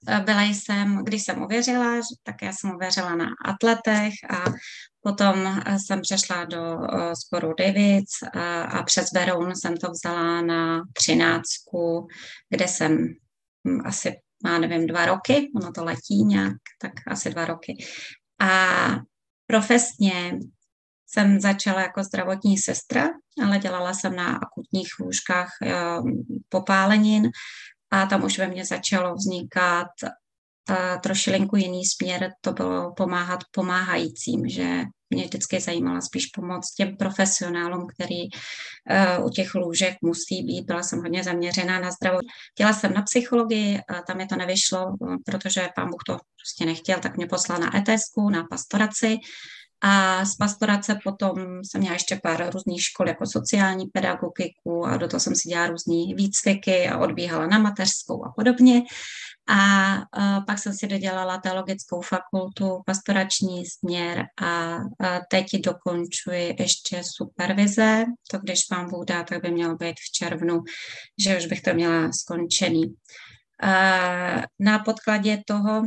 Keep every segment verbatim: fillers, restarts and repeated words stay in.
byla jsem, když jsem uvěřila, tak já jsem uvěřila na atletech a potom jsem přešla do sboru Davids a, a přes Beroun jsem to vzala na třináctku, kde jsem asi, já nevím, dva roky, ono to letí nějak, tak asi dva roky. A profesně jsem začala jako zdravotní sestra, ale dělala jsem na akutních lůžkách popálenin a tam už ve mně začalo vznikat uh, trošilinku jiný směr, to bylo pomáhat pomáhajícím, že mě vždycky zajímala spíš pomoc těm profesionálům, který uh, u těch lůžek musí být. Byla jsem hodně zaměřená na zdraví. Chtěla jsem na psychologii, a tam mi to nevyšlo, protože pán Bůh to prostě nechtěl, tak mě poslal na é té esku, na pastoraci. A z pastorace potom jsem měla ještě pár různých škol jako sociální pedagogiku a do toho jsem si dělala různý výcviky a odbíhala na mateřskou a podobně. A, a pak jsem si dodělala teologickou fakultu, pastorační směr a, a teď dokončuji ještě supervize. To, když pán Bůh dá, tak by mělo být v červnu, že už bych to měla skončený. A na podkladě toho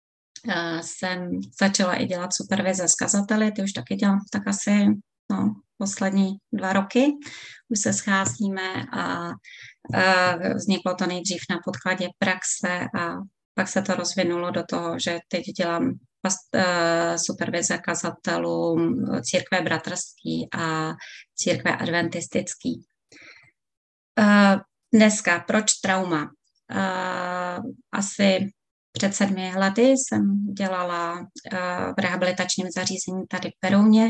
jsem začala i dělat supervize s kazateli, ty už taky dělám tak asi no, poslední dva roky. Už se scházíme a, a vzniklo to nejdřív na podkladě praxe a pak se to rozvinulo do toho, že teď dělám past, uh, supervize kazatelům církve bratrský a církve adventistický. Uh, dneska, proč trauma? Uh, asi Před sedmi lety jsem dělala uh, v rehabilitačním zařízení tady v Berouně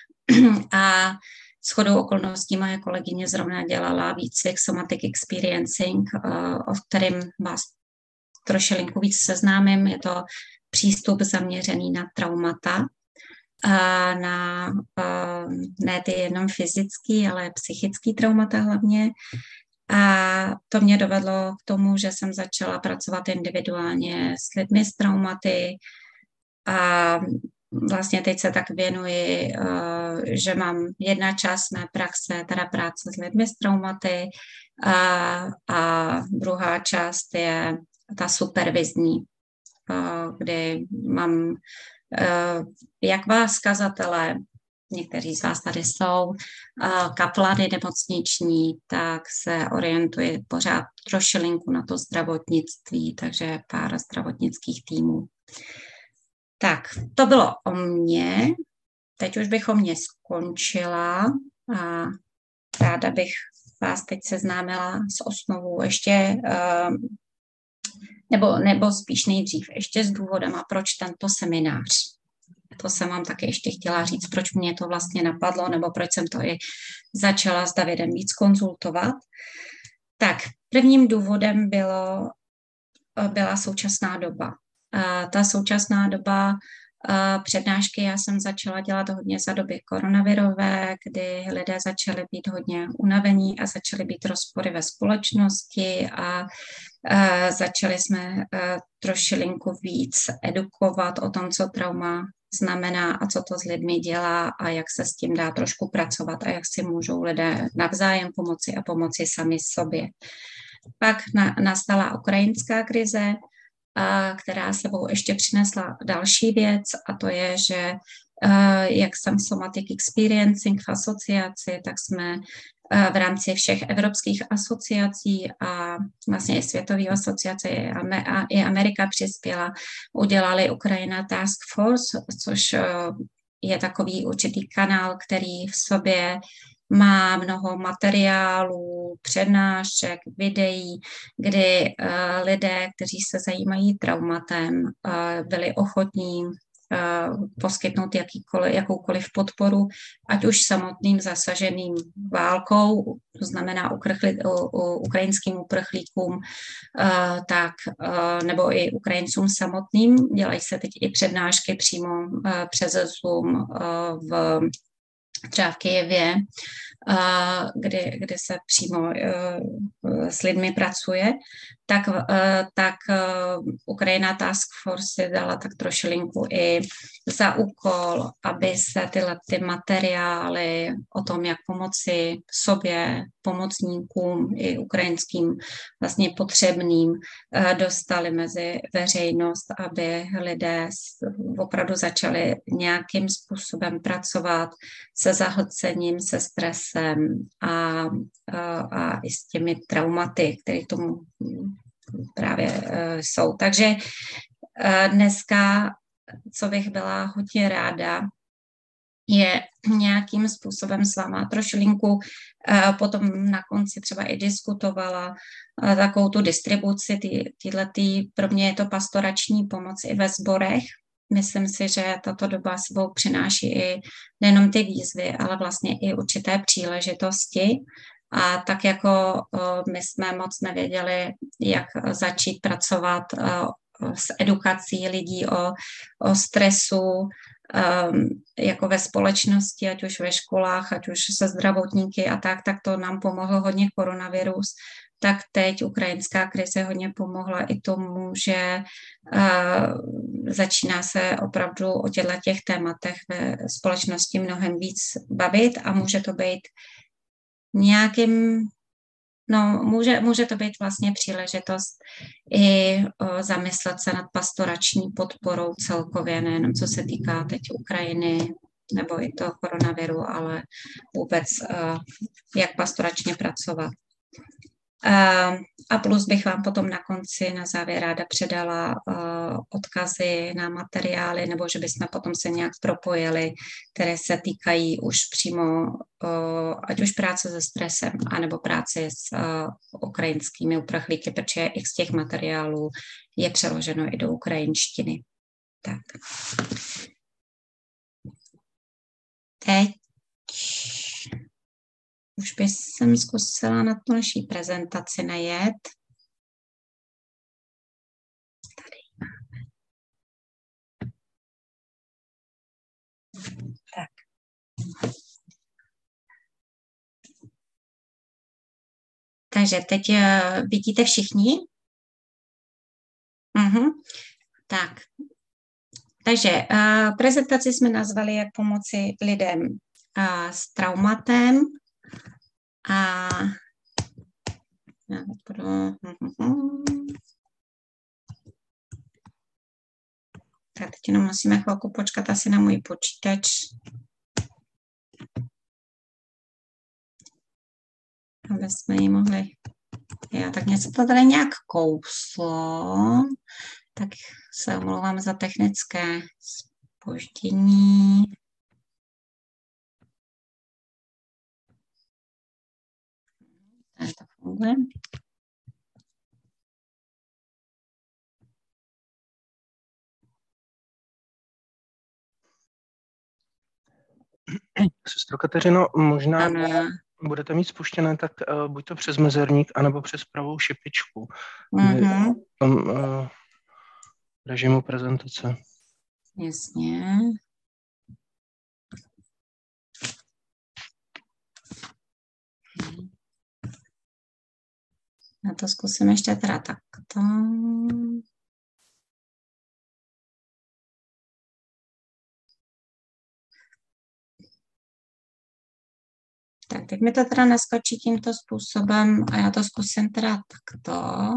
a shodou okolností moje kolegyně zrovna dělala výcvik Somatic Experiencing, uh, o kterém vás trošilinku víc seznámím. Je to přístup zaměřený na traumata, uh, na uh, ne ty jenom fyzický, ale psychický traumata hlavně. A to mě dovedlo k tomu, že jsem začala pracovat individuálně s lidmi s traumaty a vlastně teď se tak věnuji, že mám jedna část mé praxe, teda práce s lidmi s traumaty a, a druhá část je ta supervizní, kdy mám jak vás kazatele, někteří z vás tady jsou, kaplany nemocniční, tak se orientuje pořád trošilinku na to zdravotnictví, takže pár zdravotnických týmů. Tak, to bylo o mně. Teď už bych o mně skončila a ráda bych vás teď seznámila s osnovou ještě, nebo, nebo spíš nejdřív ještě s důvodem a proč tento seminář. To jsem vám taky ještě chtěla říct, proč mě to vlastně napadlo, nebo proč jsem to i začala s Davidem víc konzultovat. Tak, prvním důvodem bylo, byla současná doba. Ta současná doba přednášky já jsem začala dělat hodně za doby koronavirové, kdy lidé začali být hodně unavení a začaly být rozpory ve společnosti a začali jsme trošilinku víc edukovat o tom, co trauma znamená a co to s lidmi dělá a jak se s tím dá trošku pracovat a jak si můžou lidé navzájem pomoci a pomoci sami sobě. Pak na, nastala ukrajinská krize, a, která sebou ještě přinesla další věc a to je, že a, jak jsem Somatic Experiencing v asociaci, tak jsme a, v rámci všech evropských asociací a vlastně i světové asociace a i Amerika přispěla, udělali Ukrajina Task Force, což a, je takový určitý kanál, který v sobě má mnoho materiálů, přednášek, videí, kdy uh, lidé, kteří se zajímají traumatem, uh, byli ochotní uh, poskytnout jakýkoliv, jakoukoliv podporu, ať už samotným zasaženým válkou, to znamená uprchli, u, u, ukrajinským uprchlíkům, uh, tak, uh, nebo i Ukrajincům samotným. Dělají se teď i přednášky přímo uh, přes Zoom uh, v třeba v Kyjevě kdy, kdy se přímo s lidmi pracuje, tak, tak Ukrajina Task Force si dala tak trošilinku i za úkol, aby se tyhle ty materiály o tom, jak pomoci sobě, pomocníkům i ukrajinským vlastně potřebným, dostali mezi veřejnost, aby lidé opravdu začali nějakým způsobem pracovat se zahlcením, se stresem a, a, a i s těmi traumaty, které tomu právě uh, jsou. Takže uh, dneska, co bych byla hodně ráda, je nějakým způsobem s váma trošilinku uh, potom na konci třeba i diskutovala uh, takovou tu distribuci, ty, tyhletý, pro mě je to pastorační pomoc i ve sborech. Myslím si, že tato doba sebou přináší i nejenom ty výzvy, ale vlastně i určité příležitosti. A tak jako my jsme moc nevěděli, jak začít pracovat s edukací lidí o, o stresu, jako ve společnosti, ať už ve školách, ať už se zdravotníky a tak, tak to nám pomohlo hodně koronavirus. Tak teď ukrajinská krize hodně pomohla i tomu, že uh, začíná se opravdu o těchto těch tématech ve společnosti mnohem víc bavit a může to být nějakým, no může, může to být vlastně příležitost i uh, zamyslet se nad pastorační podporou celkově, nejenom co se týká teď Ukrajiny nebo i toho koronaviru, ale vůbec uh, jak pastoračně pracovat. Uh, a plus bych vám potom na konci, na závěr ráda předala uh, odkazy na materiály, nebo že bychom potom se nějak propojili, které se týkají už přímo, uh, ať už práce se stresem, anebo práce s uh, ukrajinskými uprchlíky, protože x z těch materiálů je přeloženo i do ukrajinštiny. Tak. Teď už bych jsem zkusila na tu naší prezentaci najet. Tady máme. Tak. Takže teď uh, vidíte všichni? Uh-huh. Tak. Takže uh, prezentaci jsme nazvali, jak pomoci lidem uh, s traumatem. A tak teď jenom musíme chvilku počkat asi na můj počítač. Aby jsme ji mohli... Já tak něco to tady nějak kouslo. Tak se omlouvám za technické zpoždění. Tak to funguje. Sestro Kateřino, možná ano. Budete mít spuštěné tak uh, buď to přes mezerník, anebo přes pravou šipičku. Mm-hmm. V tom uh, režimu prezentace. Jasně. Já to zkusím ještě teda takto. Tak, teď mi to teda naskočí tímto způsobem a já to zkusím teda takto.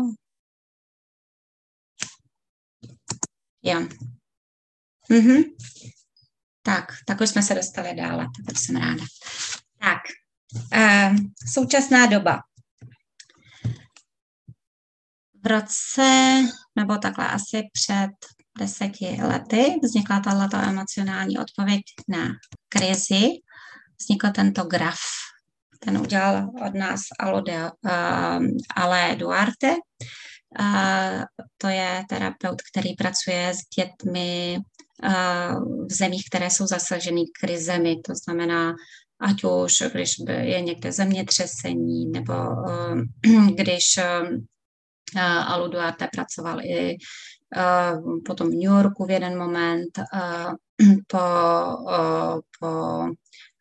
Jo. Mhm. Tak, tak už jsme se dostali dále, tak jsem ráda. Tak, e, současná doba. V roce, nebo takhle asi před deseti lety vznikla tato emocionální odpověď na krizi. Vznikl tento graf. Ten udělal od nás Alode, uh, Ale Duarte. Uh, to je terapeut, který pracuje s dětmi uh, v zemích, které jsou zasaženy krizemi. To znamená, ať už když je někde zemětřesení, nebo uh, když uh, Alu Duarte pracoval i uh, potom v New Yorku v jeden moment uh, po, uh, po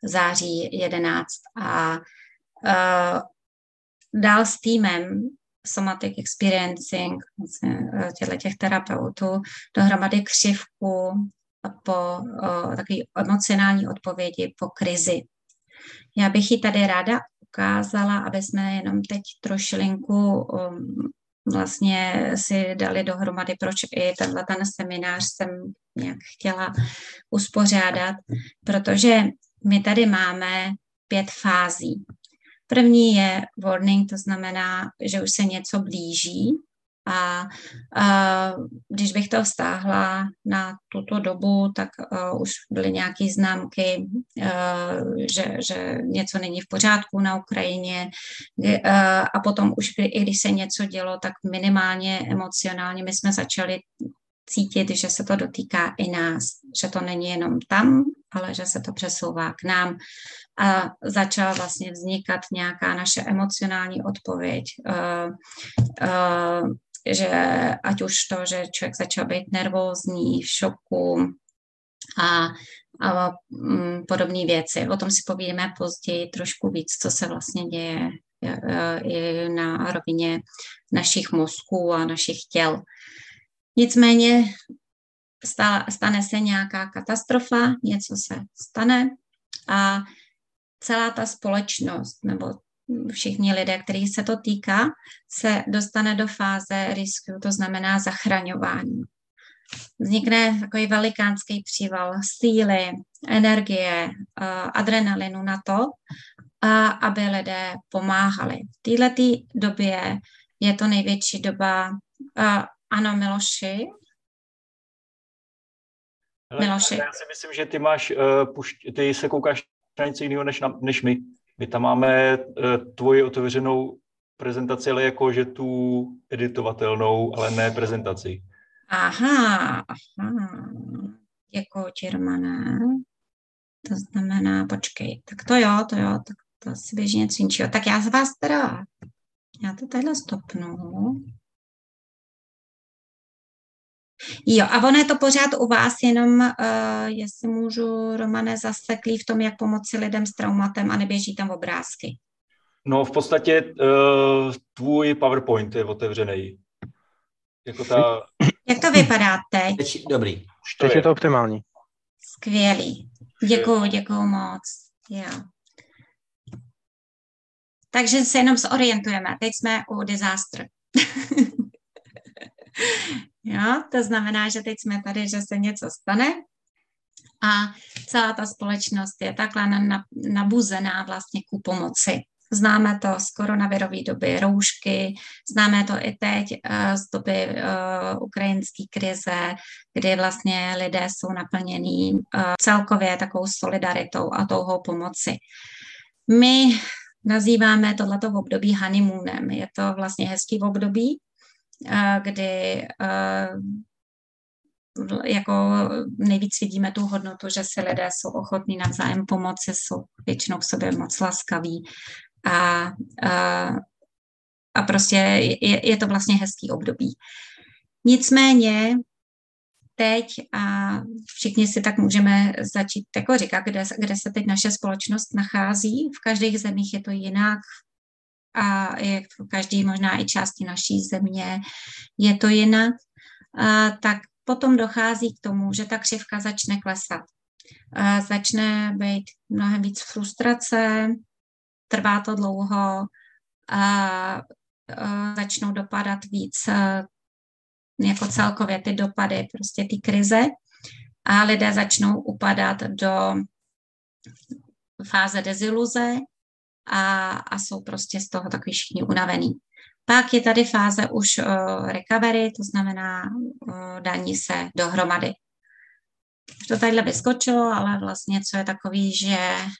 září jedenáct. A uh, dál s týmem Somatic Experiencing, těchto těch terapeutů, dohromady křivku po uh, takový emocionální odpovědi po krizi. Já bych ji tady ráda ukázala, aby jsme jenom teď trošilinku um, vlastně si dali dohromady, proč i tenhle ten seminář jsem nějak chtěla uspořádat, protože my tady máme pět fází. První je warning, to znamená, že už se něco blíží a, a když bych to vztáhla na tuto dobu, tak uh, už byly nějaké známky, uh, že, že něco není v pořádku na Ukrajině uh, a potom už i když se něco dělo, tak minimálně emocionálně my jsme začali cítit, že se to dotýká i nás, že to není jenom tam, ale že se to přesouvá k nám a začala vlastně vznikat nějaká naše emocionální odpověď, uh, uh, že ať už to, že člověk začal být nervózní, v šoku a, a um, podobné věci. O tom si povídeme později trošku víc, co se vlastně děje uh, i na rovině našich mozků a našich těl. Nicméně stane se nějaká katastrofa, něco se stane a celá ta společnost nebo všichni lidé, kterých se to týká, se dostane do fáze rescue, to znamená zachraňování. Vznikne takový velikánský příval síly, energie, adrenalinu na to, aby lidé pomáhali. V této době je to největší doba. Ano, Miloši? Miloši. Já si myslím, že ty máš, uh, pušť, ty se koukáš na něco jiného než, na, než my. My tam máme uh, tvoji otevřenou prezentaci, ale jakože tu editovatelnou, ale ne prezentaci. Aha, aha. Děkuji ti, Romane. To znamená, počkej, tak to jo, to jo, tak to asi běží něco jiného. Tak já z vás teda, já to tadyhle stopnu. Jo, a ono je to pořád u vás, jenom uh, jestli můžu, Romane, zaseklý v tom, jak pomoci lidem s traumatem a neběží tam obrázky. No v podstatě uh, tvůj PowerPoint je otevřený. Jako ta... Jak to vypadá teď? Teď, dobrý. Teď je to optimální. Skvělý. Děkuju, děkuju moc. Jo. Takže se jenom zorientujeme. Teď jsme u disaster. Jo, to znamená, že teď jsme tady, že se něco stane a celá ta společnost je takhle nabuzená vlastně ku pomoci. Známe to z koronavirové doby roušky, známe to i teď uh, z doby uh, ukrajinské krize, kdy vlastně lidé jsou naplnění uh, celkově takovou solidaritou a touhou pomoci. My nazýváme tohleto období honeymoonem. Je to vlastně hezký období, kdy jako nejvíc vidíme tu hodnotu, že si lidé jsou ochotní navzájem pomoci, jsou většinou k sobě moc laskaví a, a, a prostě je, je to vlastně hezký období. Nicméně teď a všichni si tak můžeme začít jako říkat, kde, kde se teď naše společnost nachází. V každých zemích je to jinak, a je v každé možná i části naší země je to jinak, a tak potom dochází k tomu, že ta křivka začne klesat. A začne být mnohem víc frustrace, trvá to dlouho, a, a začnou dopadat víc jako celkově ty dopady prostě ty krize a lidé začnou upadat do fáze deziluze, A, a jsou prostě z toho takový všichni unavený. Pak je tady fáze už uh, recovery, to znamená uh, dání se dohromady. To tadyhle vyskočilo, ale vlastně co je takový, že,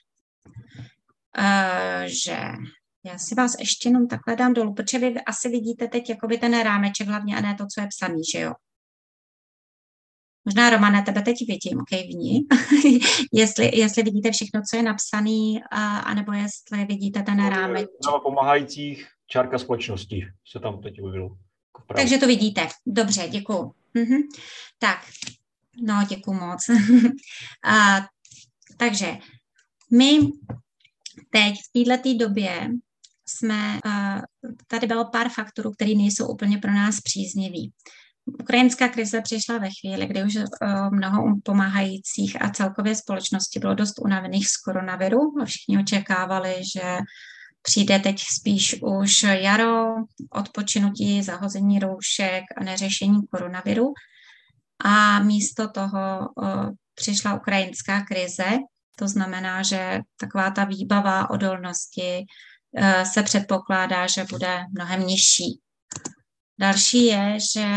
uh, že já si vás ještě jenom takhle dám dolů, protože vy asi vidíte teď jakoby ten rámeček hlavně a ne to, co je psaný, že jo? Možná, Romane, tebe teď vidím, kejvni, jestli, jestli vidíte všechno, co je napsané, anebo jestli vidíte ten rámec. Na pomáhajících čárka společnosti se tam teď objevilo. Takže to vidíte. Dobře, děkuju. Mhm. Tak, no, děkuju moc. a, takže My teď v této době jsme, tady bylo pár faktorů, které nejsou úplně pro nás příznivý. Ukrajinská krize přišla ve chvíli, kdy už mnoho pomáhajících a celkově společnosti bylo dost unavených z koronaviru. Všichni očekávali, že přijde teď spíš už jaro, odpočinutí, zahození roušek a neřešení koronaviru. A místo toho přišla ukrajinská krize. To znamená, že taková ta výbava odolnosti se předpokládá, že bude mnohem nižší. Další je, že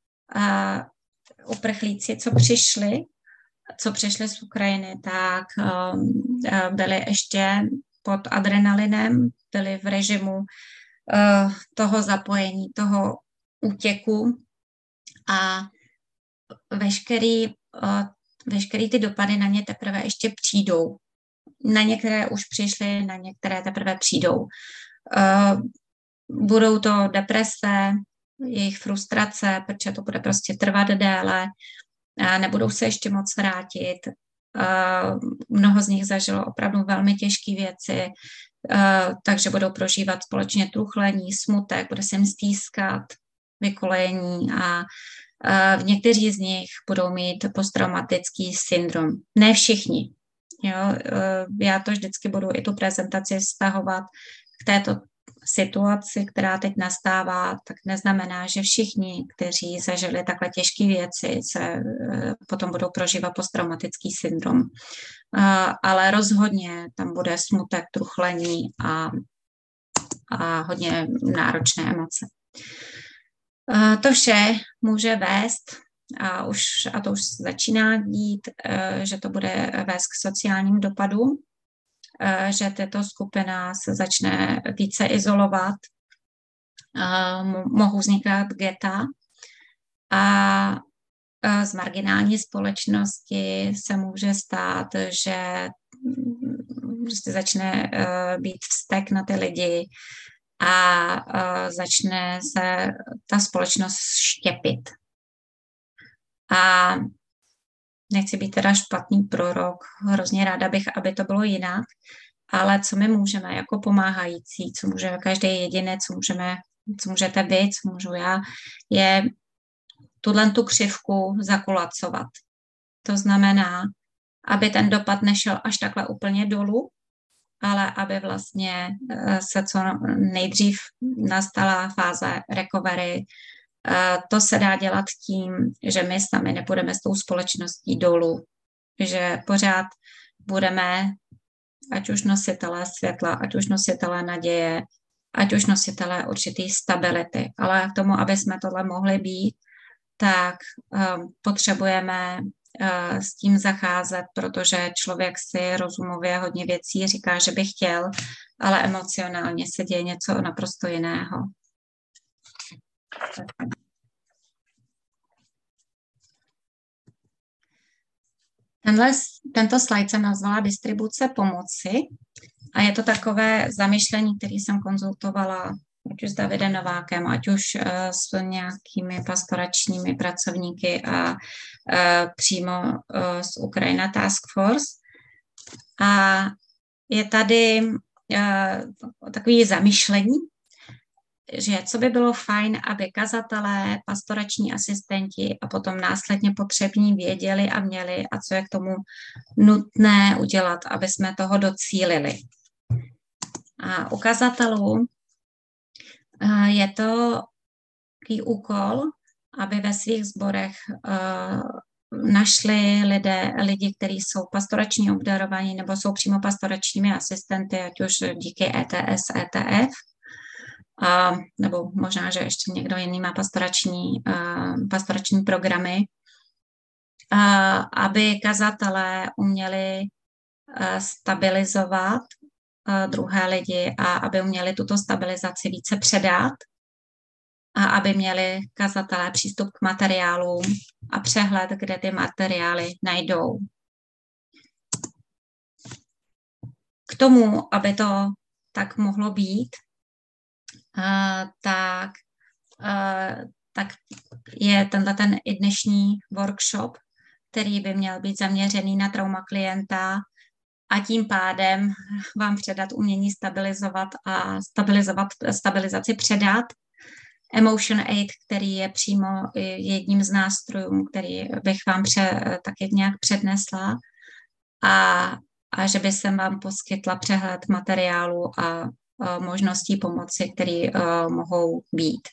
uprchlíci, co přišli, co přišli z Ukrajiny, tak byli ještě pod adrenalinem, byli v režimu toho zapojení, toho útěku a veškerý, veškerý ty dopady na ně teprve ještě přijdou. Na některé už přišly, na některé teprve přijdou. Budou to deprese, jejich frustrace, protože to bude prostě trvat déle, nebudou se ještě moc vrátit. Mnoho z nich zažilo opravdu velmi těžké věci, takže budou prožívat společně truchlení, smutek, bude se jim stýskat, vykolejení a v někteří z nich budou mít posttraumatický syndrom. Ne všichni. Jo? Já to vždycky budu i tu prezentaci vztahovat k této situaci, která teď nastává, tak neznamená, že všichni, kteří zažili takhle těžké věci, se potom budou prožívat posttraumatický syndrom. Ale rozhodně tam bude smutek, truchlení a, a hodně náročné emoce. To vše může vést, a, už, a to už začíná dít, že to bude vést k sociálním dopadům, že tato skupina se začne více izolovat, mohou vznikat geta a z marginální společnosti se může stát, že prostě začne být vztek na ty lidi a začne se ta společnost štěpit. A nechci být teda špatný prorok, hrozně ráda bych, aby to bylo jinak, ale co my můžeme jako pomáhající, co může každý jedinec, co můžeme, co můžete vy, co můžu já, je tuhle tu křivku zakulacovat. To znamená, aby ten dopad nešel až takhle úplně dolů, ale aby vlastně se co nejdřív nastala fáze recovery. To se dá dělat tím, že my sami nepůjdeme s tou společností dolů, že pořád budeme, ať už nositelé světla, ať už nositelé naděje, ať už nositelé určitý stability. Ale k tomu, aby jsme tohle mohli být, tak um, potřebujeme uh, s tím zacházet, protože člověk si rozumově hodně věcí říká, že by chtěl, ale emocionálně se děje něco naprosto jiného. Tenhle, tento slide jsem nazvala distribuce pomoci a je to takové zamyšlení, které jsem konzultovala ať už s Davidem Novákem, ať už uh, s nějakými pastoračními pracovníky a uh, přímo uh, z Ukrajina Task Force. A je tady uh, takové zamyšlení, že co by bylo fajn, aby kazatelé, pastorační asistenti a potom následně potřební věděli a měli a co je k tomu nutné udělat, aby jsme toho docílili. A u kazatelů je to takový úkol, aby ve svých sborech našli lidé, lidi, kteří jsou pastorační obdarovaní nebo jsou přímo pastoračními asistenty, ať už díky E T S, E T F, a, nebo možná, že ještě někdo jiný má pastorační, uh, pastorační programy, uh, aby kazatelé uměli uh, stabilizovat uh, druhé lidi a aby uměli tuto stabilizaci více předat a aby měli kazatelé přístup k materiálům a přehled, kde ty materiály najdou. K tomu, aby to tak mohlo být, Uh, tak, uh, tak je tenhle ten i dnešní workshop, který by měl být zaměřený na trauma klienta a tím pádem vám předat umění stabilizovat a stabilizovat, stabilizaci předat. Emotion Aid, který je přímo jedním z nástrojů, který bych vám pře, taky nějak přednesla, a, a že by jsem vám poskytla přehled materiálu a, a možností pomoci, které uh, mohou být.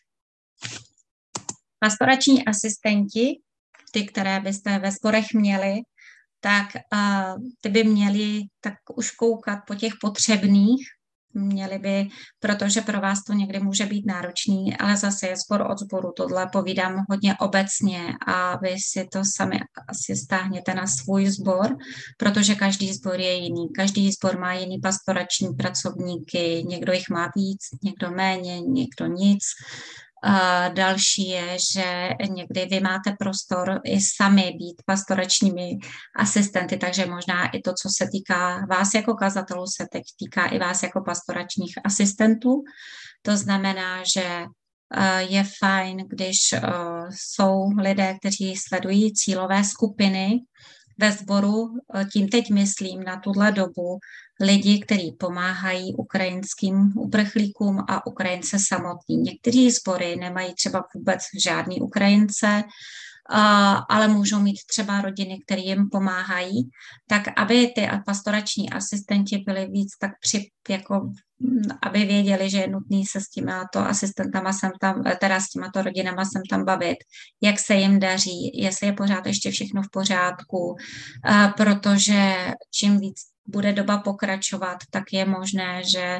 Pastorační asistenti, ty, které byste ve sborech měli, tak uh, ty by měli tak už koukat po těch potřebných, měli by, protože pro vás to někdy může být náročný, ale zase je sbor od sboru, tohle povídám hodně obecně a vy si to sami asi stáhněte na svůj sbor, protože každý sbor je jiný, každý sbor má jiný pastorační pracovníky, někdo jich má víc, někdo méně, někdo nic. A další je, že někdy vy máte prostor i sami být pastoračními asistenty, takže možná i to, co se týká vás jako kazatelů, se teď týká i vás jako pastoračních asistentů. To znamená, že je fajn, když jsou lidé, kteří sledují cílové skupiny ve sboru, tím teď myslím na tuhle dobu, lidi, kteří pomáhají ukrajinským uprchlíkům a Ukrajince samotní. Někteří sbory nemají třeba vůbec žádný Ukrajince, ale můžou mít třeba rodiny, které jim pomáhají, tak aby ty pastorační asistenti byli víc tak při, jako, aby věděli, že je nutný se s těmato asistentama sem tam, teda s těmato rodinama sem tam bavit, jak se jim daří, jestli je pořád ještě všechno v pořádku, protože čím víc bude doba pokračovat, tak je možné, že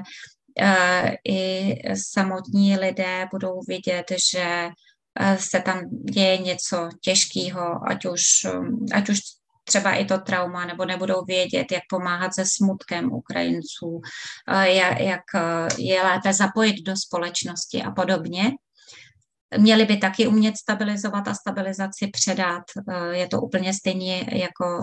i samotní lidé budou vidět, že se tam děje něco těžkého, ať už, ať už třeba i to trauma, nebo nebudou vědět, jak pomáhat se smutkem Ukrajinců, jak je lépe zapojit do společnosti a podobně. Měli by taky umět stabilizovat a stabilizaci předat. Je to úplně stejně jako,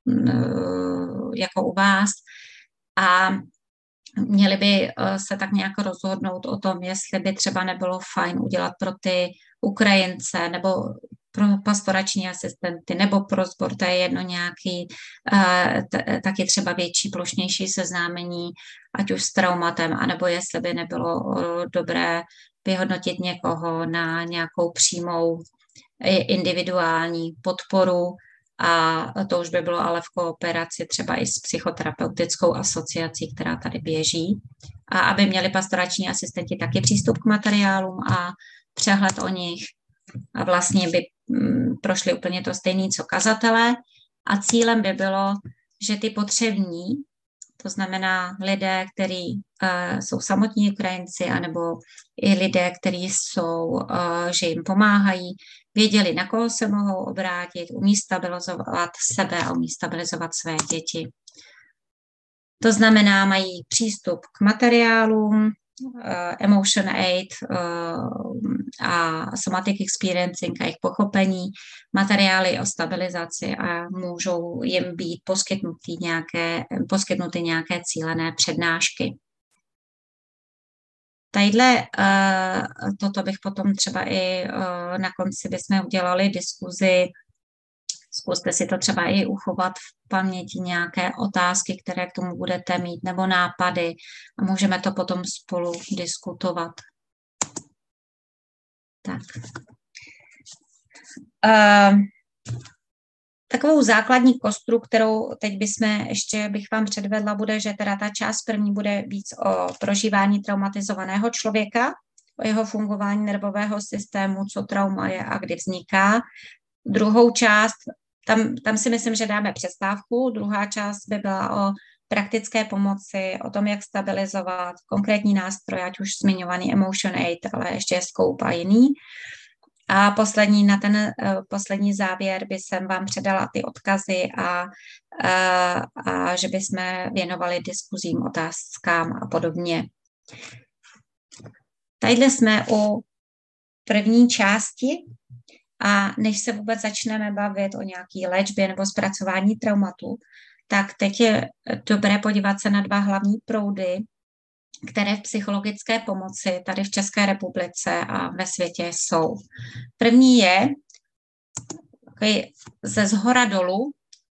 jako u vás. A měli by se tak nějak rozhodnout o tom, jestli by třeba nebylo fajn udělat pro ty Ukrajince nebo pro pastorační asistenty nebo pro sbor, to je jedno nějaký, t- taky třeba větší, plošnější seznámení, ať už s traumatem, anebo jestli by nebylo dobré vyhodnotit někoho na nějakou přímou individuální podporu, a to už by bylo ale v kooperaci třeba i s psychoterapeutickou asociací, která tady běží. A aby měli pastorační asistenti taky přístup k materiálům a přehled o nich. A vlastně by prošli úplně to stejné, co kazatelé. A cílem by bylo, že ty potřební, to znamená lidé, kteří uh, jsou samotní Ukrajinci, anebo i lidé, kteří jsou, uh, že jim pomáhají, věděli, na koho se mohou obrátit, umí stabilizovat sebe a umí stabilizovat své děti. To znamená, mají přístup k materiálům, uh, Emotion Aid uh, a Somatic Experiencing a jejich pochopení, materiály o stabilizaci a můžou jim být poskytnuty nějaké, poskytnuty nějaké cílené přednášky. Tadyhle uh, toto bych potom třeba i uh, na konci bychom udělali diskuzi. Zkuste si to třeba i uchovat v paměti nějaké otázky, které k tomu budete mít, nebo nápady a můžeme to potom spolu diskutovat. Tak. Uh, takovou základní kostru, kterou teď bychom ještě bych vám předvedla, bude, že teda ta část první bude víc o prožívání traumatizovaného člověka, o jeho fungování nervového systému, co trauma je a kdy vzniká. Druhou část, tam, tam si myslím, že dáme přestávku, druhá část by byla o praktické pomoci, o tom, jak stabilizovat konkrétní nástroje, ať už zmiňovaný Emotion Aid, ale ještě je Scope a jiný. A poslední, na ten uh, poslední závěr by jsem vám předala ty odkazy a, uh, a že bychom věnovali diskuzím, otázkám a podobně. Tadyhle jsme u první části a než se vůbec začneme bavit o nějaké léčbě nebo zpracování traumatu, tak teď je dobré podívat se na dva hlavní proudy, které v psychologické pomoci tady v České republice a ve světě jsou. První je ze zhora dolů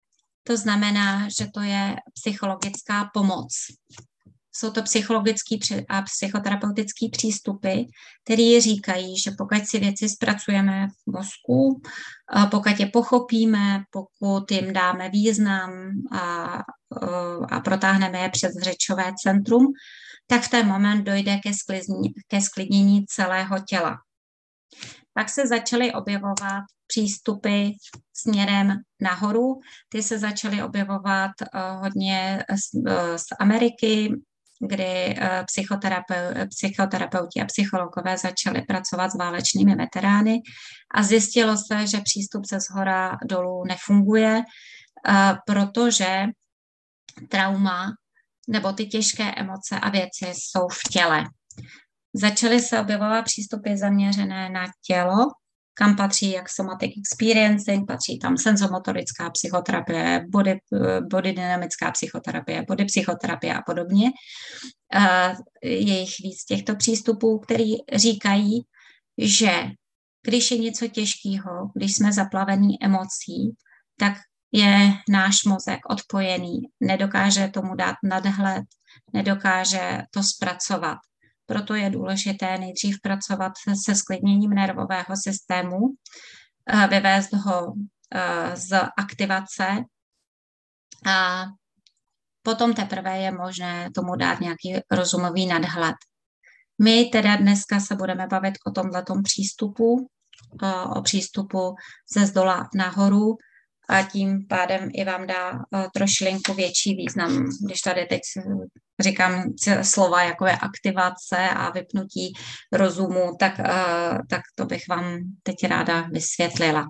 To znamená, že to je psychologická pomoc. Jsou to psychologické a psychoterapeutické přístupy, které říkají, že pokud si věci zpracujeme v mozku, pokud je pochopíme, pokud jim dáme význam a, a protáhneme je přes řečové centrum, tak v ten moment dojde ke sklidnění, ke sklidnění celého těla. Pak se začaly objevovat přístupy směrem nahoru. Ty se začaly objevovat uh, hodně z, uh, z Ameriky, kdy uh, psychoterapeu, psychoterapeuti a psychologové začali pracovat s válečnými veterány a zjistilo se, že přístup ze shora dolů nefunguje, uh, protože trauma nebo ty těžké emoce a věci jsou v těle. Začaly se objevovat přístupy zaměřené na tělo, kam patří jak somatic experiencing, patří tam senzomotorická psychoterapie, body, body dynamická psychoterapie, body psychoterapie a podobně. Je jich víc těchto přístupů, který říkají, že když je něco těžkého, když jsme zaplavení emocí, tak je náš mozek odpojený, nedokáže tomu dát nadhled, nedokáže to zpracovat. Proto je důležité nejdřív pracovat se sklidněním nervového systému, vyvést ho z aktivace a potom teprve je možné tomu dát nějaký rozumový nadhled. My teda dneska se budeme bavit o tomhletom přístupu, o přístupu ze zdola nahoru, a tím pádem i vám dá trošilinku větší význam. Když tady teď říkám slova jako je aktivace a vypnutí rozumu, tak, tak to bych vám teď ráda vysvětlila.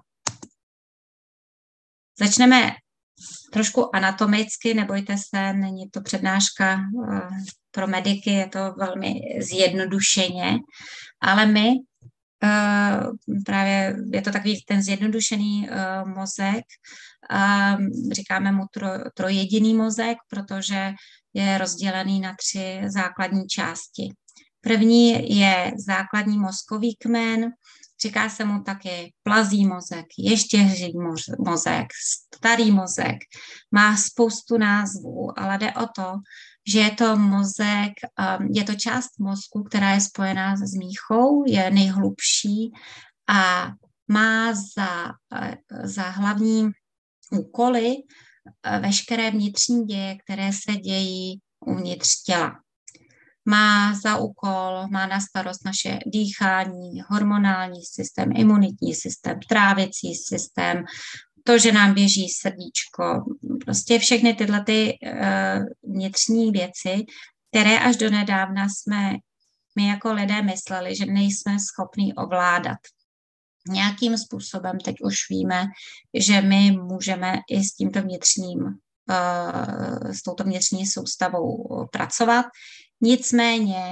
Začneme trošku anatomicky, nebojte se, není to přednáška pro mediky, je to velmi zjednodušeně, ale my Uh, právě je to takový ten zjednodušený uh, mozek, uh, říkáme mu tro, trojediný mozek, protože je rozdělený na tři základní části. První je základní mozkový kmen, říká se mu taky plazí mozek, ještěří mozek, starý mozek, má spoustu názvů, ale jde o to, že je to mozek, je to část mozku, která je spojená s míchou, je nejhlubší a má za, za hlavní úkoly veškeré vnitřní děje, které se dějí uvnitř těla. Má za úkol, má na starost naše dýchání, hormonální systém, imunitní systém, trávicí systém, to, že nám běží srdíčko, prostě všechny tyhle ty uh, vnitřní věci, které až do nedávna jsme my jako lidé mysleli, že nejsme schopni ovládat. Nějakým způsobem teď už víme, že my můžeme i s tímto vnitřním, uh, s touto vnitřní soustavou pracovat. Nicméně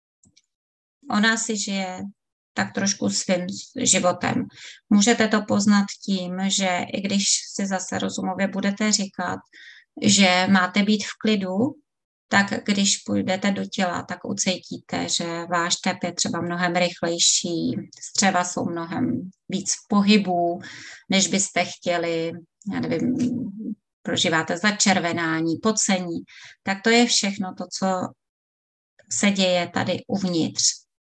ona si žije tak trošku svým životem. Můžete to poznat tím, že i když si zase rozumově budete říkat, že máte být v klidu, tak když půjdete do těla, tak ucítíte, že váš tep je třeba mnohem rychlejší, střeva jsou mnohem víc pohybů, než byste chtěli, já nevím, prožíváte začervenání, pocení, tak to je všechno to, co se děje tady uvnitř.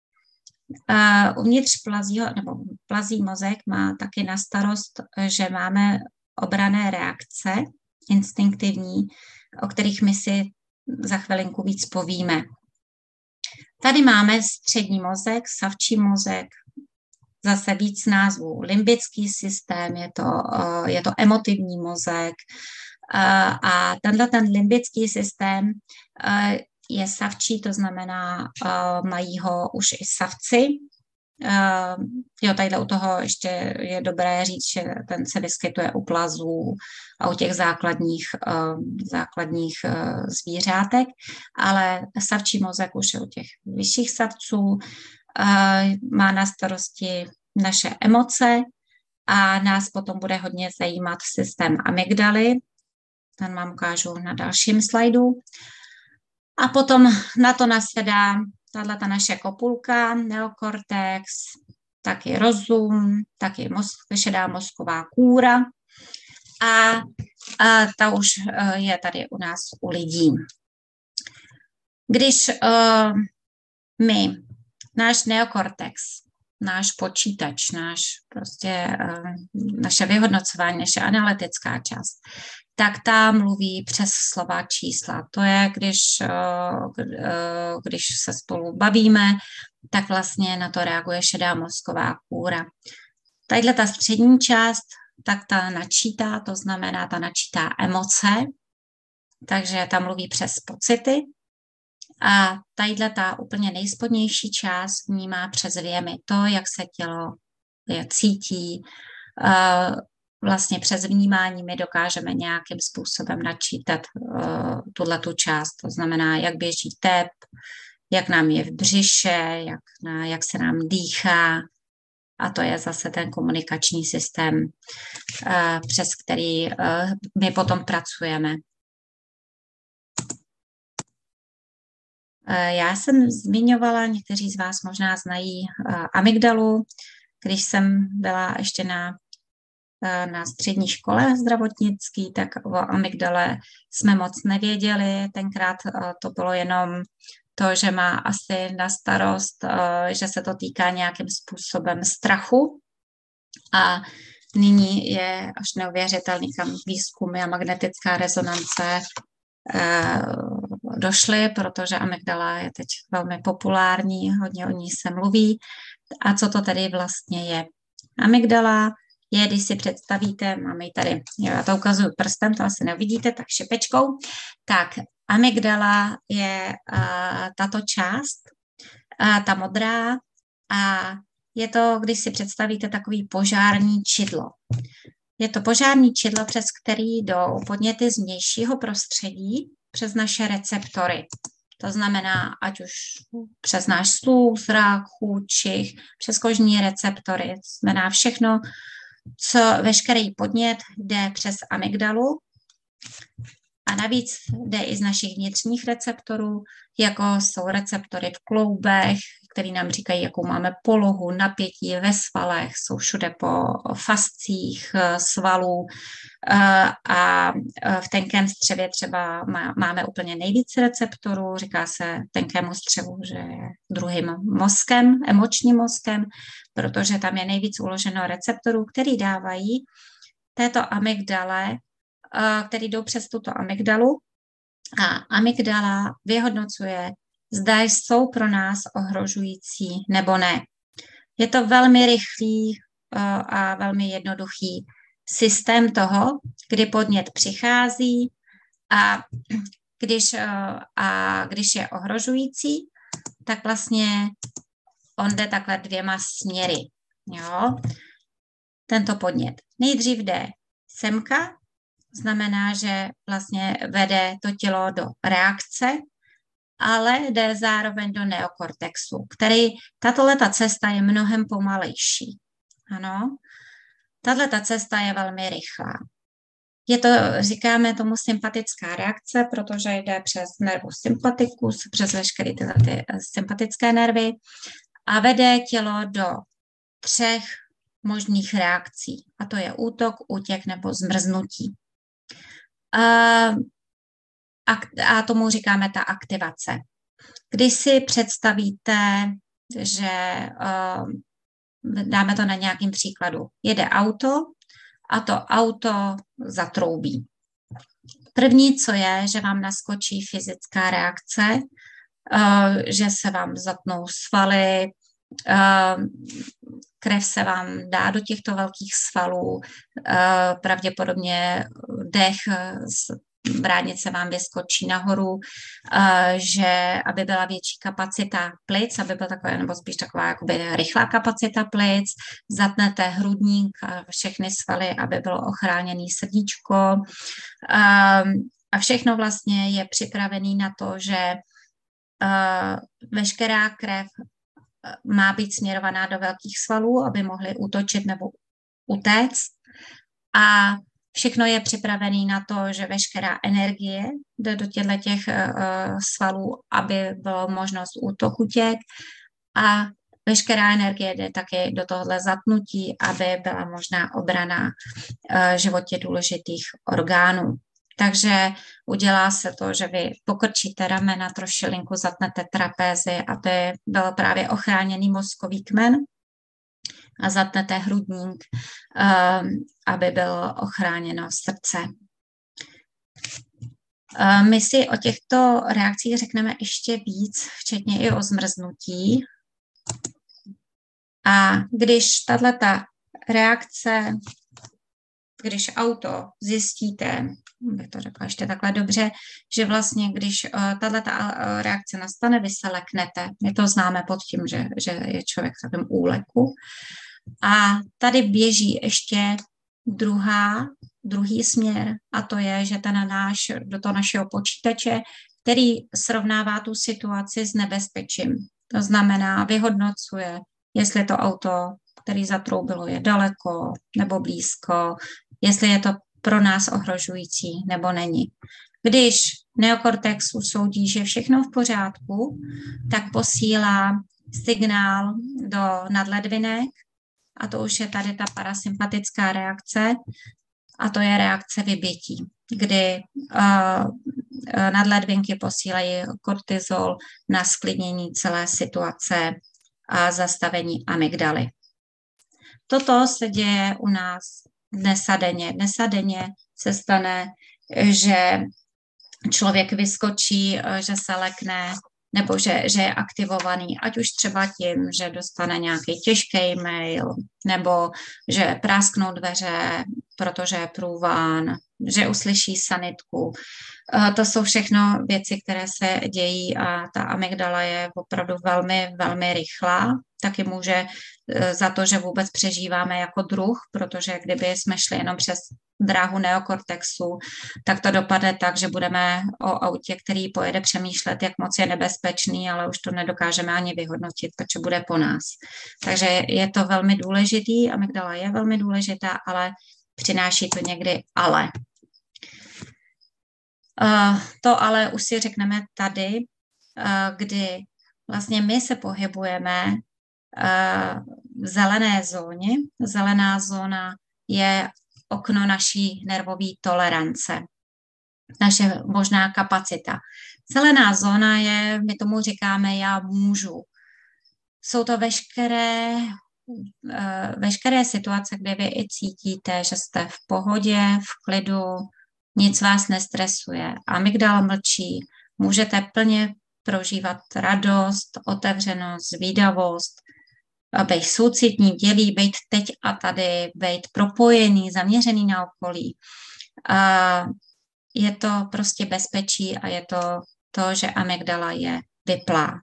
Uh, uvnitř plazího, nebo plazí mozek má taky na starost, že máme obranné reakce instinktivní, o kterých my si za chvilinku víc povíme. Tady máme střední mozek, savčí mozek, zase víc názvů. Limbický systém, je to, uh, je to emotivní mozek uh, a tenhle ten limbický systém uh, je savčí, to znamená, uh, mají ho už i savci. Uh, jo, tadyhle u toho ještě je dobré říct, že ten se vyskytuje u plazů a u těch základních, uh, základních uh, zvířátek, ale savčí mozek už je u těch vyšších savců, uh, má na starosti naše emoce a nás potom bude hodně zajímat systém amygdaly. Ten vám ukážu na dalším slajdu. A potom na to nasedá tato naše kopulka, neokortex, taky rozum, taky mozk, šedá mozková kůra. a, a ta už je tady u nás u lidí. Když uh, my, náš neokortex, náš počítač, náš prostě, uh, naše vyhodnocování, naše analytická část, tak ta mluví přes slova čísla. To je, když, uh, uh, když se spolu bavíme, tak vlastně na to reaguje šedá mozková kůra. Tadyhle ta střední část, tak ta načítá, to znamená, ta načítá emoce, takže ta mluví přes pocity. A tadyhle ta úplně nejspodnější část vnímá přes věmy, to, jak se tělo je cítí. Vlastně přes vnímání my dokážeme nějakým způsobem načítat tuhletu část, to znamená, jak běží tep, jak nám je v břiše, jak, na, jak se nám dýchá. A to je zase ten komunikační systém, přes který my potom pracujeme. Já jsem zmiňovala, někteří z vás možná znají amygdalu, když jsem byla ještě na, na střední škole zdravotnický, tak o amygdale jsme moc nevěděli. Tenkrát to bylo jenom to, že má asi na starost, že se to týká nějakým způsobem strachu. A nyní je až neuvěřitelný, kam výzkumy a magnetická rezonance došly, protože amygdala je teď velmi populární, hodně o ní se mluví. A co to tedy vlastně je? Amygdala je, když si představíte, máme ji tady, já to ukazuju prstem, to asi neuvidíte, tak šipečkou, tak amygdala je uh, tato část, uh, ta modrá, a je to, když si představíte, takový požární čidlo. Je to požární čidlo, přes který jdou podněty z vnějšího prostředí, přes naše receptory. To znamená, ať už přes náš sluch, zrak, chuť, čich, přes kožní receptory. To znamená všechno, co veškerý podnět jde přes amygdalu. A navíc jde i z našich vnitřních receptorů, jako jsou receptory v kloubech, které nám říkají, jakou máme polohu, napětí ve svalech, jsou všude po fascích svalů a v tenkém střevě třeba máme úplně nejvíc receptorů, říká se tenkému střevu, že je druhým mozkem, emočním mozkem, protože tam je nejvíc uloženo receptorů, který dávají této amygdale, který jdou přes tuto amygdalu, a amygdala vyhodnocuje, zda jsou pro nás ohrožující nebo ne. Je to velmi rychlý a velmi jednoduchý systém toho, kdy podnět přichází a když, a když je ohrožující, tak vlastně on jde takhle dvěma směry. Jo? Tento podnět. Nejdřív jde semka, znamená, že vlastně vede to tělo do reakce, ale jde zároveň do neokortexu, který, tato cesta je mnohem pomalejší. Ano, tato cesta je velmi rychlá. Je to, říkáme tomu sympatická reakce, protože jde přes nervus sympaticus, přes veškeré tyhle ty sympatické nervy a vede tělo do třech možných reakcí. A to je útok, útěk nebo zmrznutí. A, a tomu říkáme ta aktivace. Když si představíte, že uh, dáme to na nějakým příkladu, jede auto a to auto zatroubí. První, co je, že vám naskočí fyzická reakce, uh, že se vám zatnou svaly, uh, krev se vám dá do těchto velkých svalů, pravděpodobně dech, vrátnice vám vyskočí nahoru, že aby byla větší kapacita plic, aby byla taková, nebo spíš taková jakoby rychlá kapacita plic, zatnete hrudník a všechny svaly, aby bylo ochráněné srdíčko. A všechno vlastně je připravené na to, že veškerá krev má být směrovaná do velkých svalů, aby mohly útočit nebo utéct. A všechno je připravené na to, že veškerá energie jde do těchto těch uh, svalů, aby bylo možnost útoku těk. A veškerá energie jde taky do tohohle zatnutí, aby byla možná obrana životě důležitých orgánů. Takže udělá se to, že vy pokrčíte ramena, trošilinku zatnete trapézy, aby byl právě ochráněný mozkový kmen a zatnete hrudník, aby bylo ochráněno srdce. My si o těchto reakcích řekneme ještě víc, včetně i o zmrznutí. A když tato reakce, když auto zjistíte, bych to řekla ještě takhle dobře, že vlastně, když tato reakce nastane, vy se leknete. My to známe pod tím, že, že je člověk v takovém úleku. A tady běží ještě druhá, druhý směr, a to je, že ten náš, do toho našeho počítače, který srovnává tu situaci s nebezpečím. To znamená, vyhodnocuje, jestli to auto, který zatroubilo, je daleko nebo blízko, jestli je to pro nás ohrožující nebo není. Když neokortex usoudí, že všechno v pořádku, tak posílá signál do nadledvinek, a to už je tady ta parasympatická reakce, a to je reakce vybětí, kdy uh, nadledvinky posílají kortizol na sklidnění celé situace a zastavení amygdaly. Toto se děje u nás dnes a denně. Dnes a denně se stane, že člověk vyskočí, že se lekne, nebo že, že je aktivovaný, ať už třeba tím, že dostane nějaký těžký mail, nebo že prásknou dveře, protože je průván, že uslyší sanitku. To jsou všechno věci, které se dějí a ta amygdala je opravdu velmi, velmi rychlá. Taky může za to, že vůbec přežíváme jako druh, protože kdyby jsme šli jenom přes dráhu neokortexu, tak to dopadne tak, že budeme o autě, který pojede, přemýšlet, jak moc je nebezpečný, ale už to nedokážeme ani vyhodnotit, protože bude po nás. Takže je to velmi důležitý, amygdala je velmi důležitá, ale přináší to někdy ale. Uh, to ale už si řekneme tady, uh, kdy vlastně my se pohybujeme uh, v zelené zóně. Zelená zóna je okno naší nervové tolerance, naše možná kapacita. Zelená zóna je, my tomu říkáme já můžu. Jsou to veškeré, uh, veškeré situace, kde vy i cítíte, že jste v pohodě, v klidu, nic vás nestresuje. Amygdala mlčí, můžete plně prožívat radost, otevřenost, zvídavost, být soucitní, dělí, být teď a tady, být propojený, zaměřený na okolí. A je to prostě bezpečí a je to to, že amygdala je vyplá.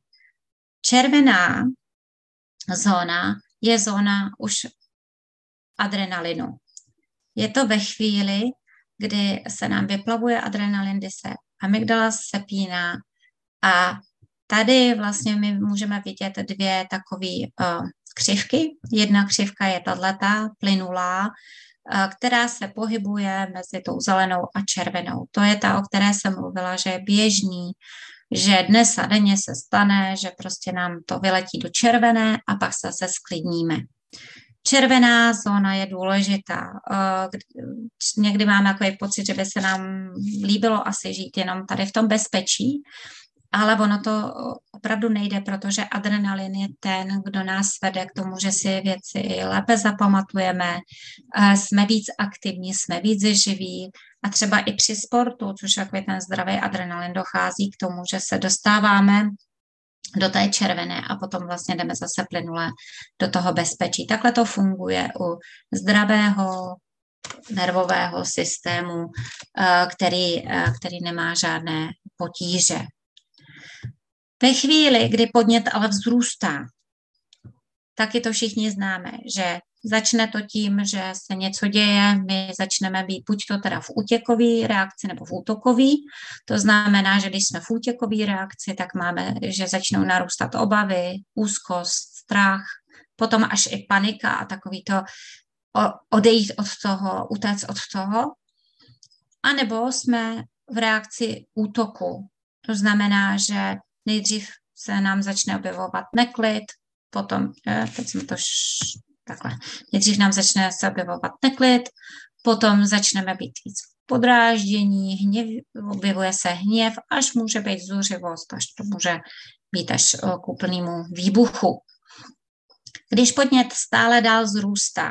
Červená zóna je zóna už adrenalinu. Je to ve chvíli, kdy se nám vyplavuje adrenalin, kdy se amygdala sepíná a tady vlastně my můžeme vidět dvě takové uh, křivky. Jedna křivka je tato plynulá, uh, která se pohybuje mezi tou zelenou a červenou. To je ta, o které jsem mluvila, že je běžný, že dnes a denně se stane, že prostě nám to vyletí do červené a pak se zase sklidníme. Červená zóna je důležitá. Někdy máme takový pocit, že by se nám líbilo asi žít jenom tady v tom bezpečí, ale ono to opravdu nejde, protože adrenalin je ten, kdo nás vede k tomu, že si věci lépe zapamatujeme, jsme víc aktivní, jsme víc živí a třeba i při sportu, což je takový ten zdravý adrenalin, dochází k tomu, že se dostáváme do té červené a potom vlastně jdeme zase plynule do toho bezpečí. Takhle to funguje u zdravého nervového systému, který, který nemá žádné potíže. Ve chvíli, kdy podnět ale vzrůstá, taky to všichni známe, že začne to tím, že se něco děje, my začneme být buď to teda v útěkové reakci nebo v útokové. To znamená, že když jsme v útěkové reakci, tak máme, že začnou narůstat obavy, úzkost, strach, potom až i panika a takový to odejít od toho, utéct od toho. A nebo jsme v reakci útoku. To znamená, že nejdřív se nám začne objevovat neklid, potom, teď jsem to š, takhle, nejdřív nám začne se objevovat neklid, potom začneme být víc podráždění, hněv, objevuje se hněv, až může být zuřivost, až to může být až k úplnému výbuchu. Když podnět stále dál zrůstá,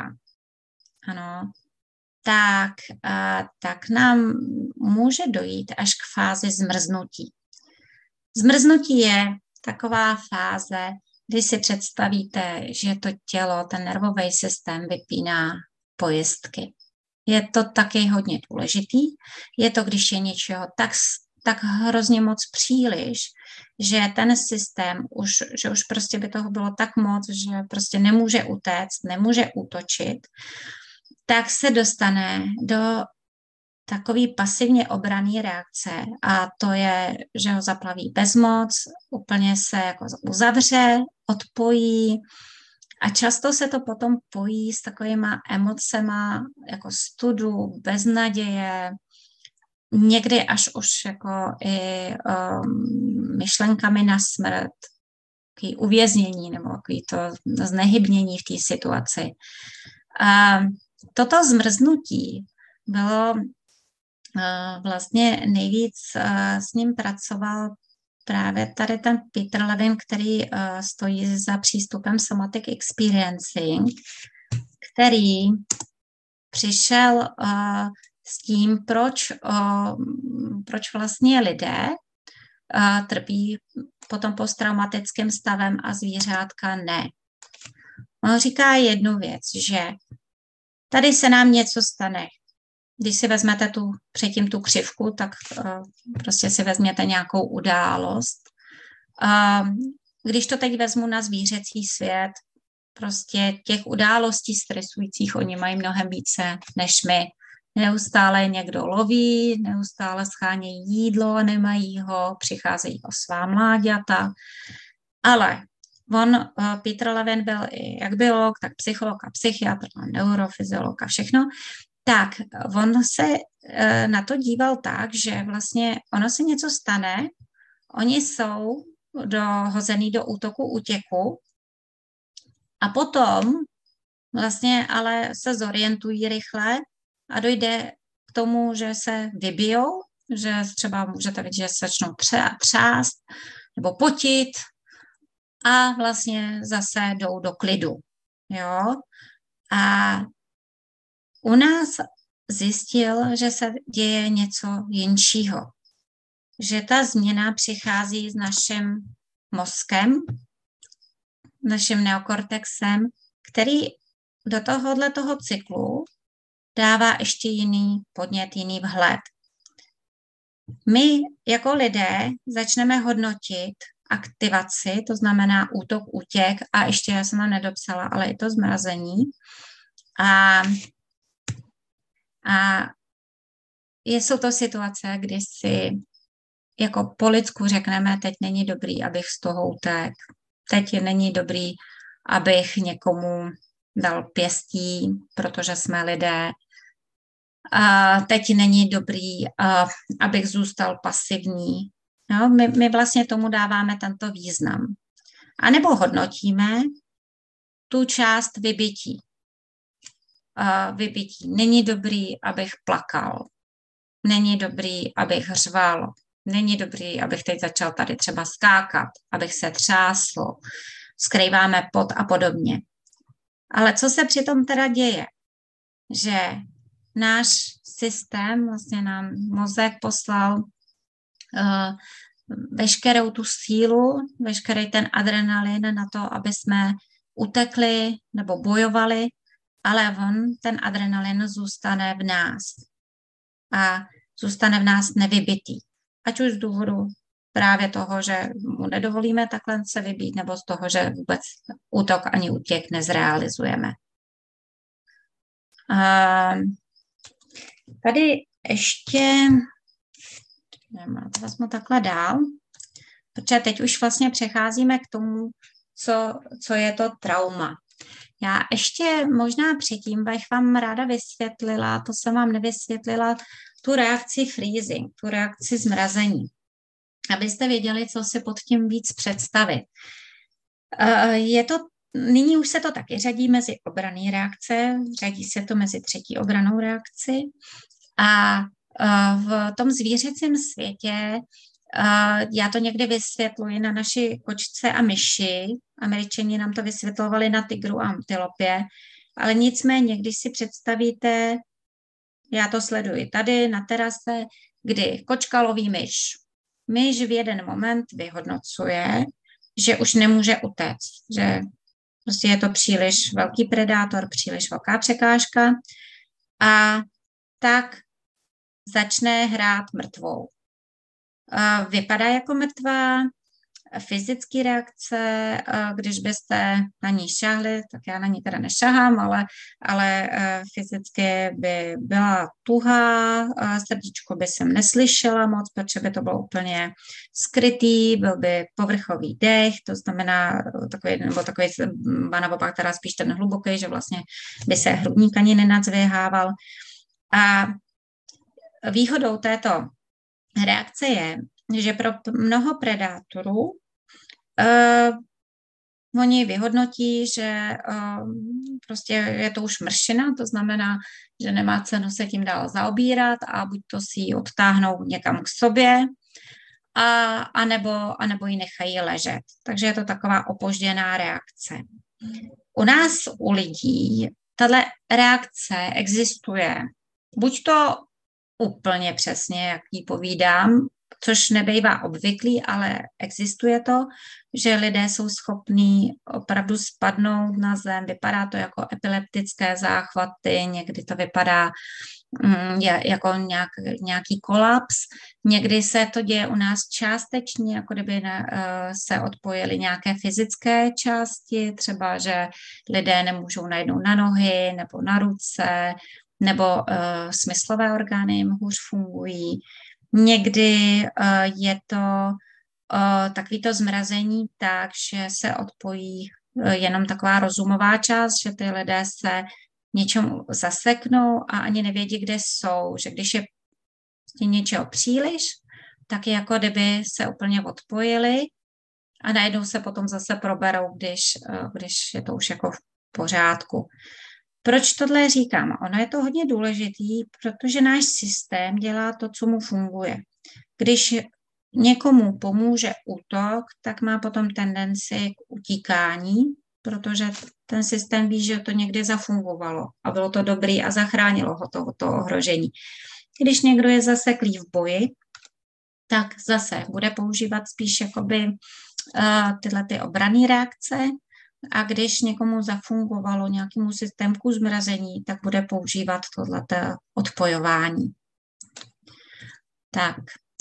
ano, tak, a, tak nám může dojít až k fázi zmrznutí. Zmrznutí je taková fáze, kdy si představíte, že to tělo, ten nervový systém vypíná pojistky. Je to taky hodně důležitý. Je to, když je něčeho tak, tak hrozně moc příliš, že ten systém, už, že už prostě by toho bylo tak moc, že prostě nemůže utéct, nemůže útočit, tak se dostane do takový pasivně obranný reakce a to je, že ho zaplaví bezmoc, úplně se jako uzavře, odpojí a často se to potom pojí s takovýma emocema jako studu, beznaděje, někdy až už jako i um, myšlenkami na smrt, takový uvěznění nebo takový to znehybnění v té situaci. A toto zmrznutí bylo uh, vlastně nejvíc, uh, s ním pracoval právě tady ten Peter Levin, který uh, stojí za přístupem Somatic Experiencing, který přišel uh, s tím, proč, uh, proč vlastně lidé uh, trpí potom posttraumatickým stavem a zvířátka ne. On říká jednu věc, že tady se nám něco stane. Když si vezmete tu, předtím tu křivku, tak uh, prostě si vezměte nějakou událost. Uh, když to teď vezmu na zvířecí svět, prostě těch událostí stresujících oni mají mnohem více než my. Neustále někdo loví, neustále schánějí jídlo a nemají ho, přicházejí o svá mláďata. Ale on, uh, Peter Levin byl i jak biolog, tak psycholog a psychiatr, a neurofyziolog a všechno. Tak on se uh, na to díval tak, že vlastně ono se něco stane, oni jsou dohozený do útoku, útěku a potom vlastně ale se zorientují rychle a dojde k tomu, že se vybijou, že třeba můžete vidět, že se začnou třást nebo potit a vlastně zase jdou do klidu. Jo? A u nás zjistil, že se děje něco jinšího. Že ta změna přichází s naším mozkem, naším neokortexem, který do tohohle toho cyklu dává ještě jiný podnět, jiný vhled. My jako lidé začneme hodnotit aktivaci, to znamená útok, útěk a ještě já jsem vám nedopsala, ale i to zmrazení. A, a jsou to situace, kdy si jako po lidsku řekneme, teď není dobrý, abych z toho utekl. Teď není dobrý, abych někomu dal pěstí, protože jsme lidé. A teď není dobrý, abych zůstal pasivní. No, my, my vlastně tomu dáváme tento význam. A nebo hodnotíme tu část vybití. A vybití. Není dobrý, abych plakal. Není dobrý, abych řval. Není dobrý, abych teď začal tady třeba skákat, abych se třásl. Skrýváme pot a podobně. Ale co se přitom teda děje? Že náš systém, vlastně nám mozek poslal uh, veškerou tu sílu, veškerý ten adrenalin na to, aby jsme utekli nebo bojovali, ale on, ten adrenalin zůstane v nás a zůstane v nás nevybitý. Ať už z důvodu právě toho, že mu nedovolíme takhle se vybít, nebo z toho, že vůbec útok ani útěk nezrealizujeme. Uh, tady ještě, to vezmu takhle dál, protože teď už vlastně přecházíme k tomu, co, co je to trauma. Já ještě možná předtím bych vám ráda vysvětlila, to jsem vám nevysvětlila, tu reakci freezing, tu reakci zmrazení, abyste věděli, co si pod tím víc představit. Je to, nyní už se to taky řadí mezi obranné reakce, řadí se to mezi třetí obranou reakci a v tom zvířecím světě já to někdy vysvětluji na naší kočce a myši, Američani nám to vysvětlovali na tygru a antilopě, ale nicméně, když si představíte, já to sleduji tady na terase, kdy kočka loví myš. Myš v jeden moment vyhodnocuje, že už nemůže utéct, že prostě je to příliš velký predátor, příliš velká překážka a tak začne hrát mrtvou. Vypadá jako mrtvá, fyzické reakce, když byste na ní šáhli, tak já na ní teda nešahám, ale, ale fyzicky by byla tuhá, srdíčko by jsem neslyšela moc, protože by to bylo úplně skrytý, byl by povrchový dech, to znamená takový, nebo takový, ba naopak teda spíš ten hluboký, že vlastně by se hrudník ani nenadzvěhával. A výhodou této reakce je, že pro mnoho predátorů uh, oni vyhodnotí, že uh, prostě je to už mršina, to znamená, že nemá cenu se tím dál zaobírat a buď to si ji odtáhnou někam k sobě, a, anebo, anebo ji nechají ležet. Takže je to taková opožděná reakce. U nás, u lidí, tato reakce existuje buď to úplně přesně, jak ji povídám, což nebejvá obvyklý, ale existuje to, že lidé jsou schopní opravdu spadnout na zem, vypadá to jako epileptické záchvaty, někdy to vypadá mm, jako nějak, nějaký kolaps, někdy se to děje u nás částečně, jako kdyby ne, se odpojily nějaké fyzické části, třeba, že lidé nemůžou najednou na nohy nebo na ruce, nebo uh, smyslové orgány jim hůř fungují. Někdy uh, je to uh, takovýto zmrazení tak, že se odpojí uh, jenom taková rozumová část, že ty lidé se něčemu zaseknou a ani nevědí, kde jsou, že když je něčeho příliš, tak jako kdyby se úplně odpojili a najednou se potom zase proberou, když, uh, když je to už jako v pořádku. Proč tohle říkám? Ono je to hodně důležitý, protože náš systém dělá to, co mu funguje. Když někomu pomůže útok, tak má potom tendenci k utíkání, protože ten systém ví, že to někdy zafungovalo a bylo to dobrý a zachránilo ho to, to ohrožení. Když někdo je zaseklý v boji, tak zase bude používat spíš jakoby uh, tyhle ty obranné reakce, a když někomu zafungovalo nějakému systémku zmrazení, tak bude používat tohleto odpojování. Tak.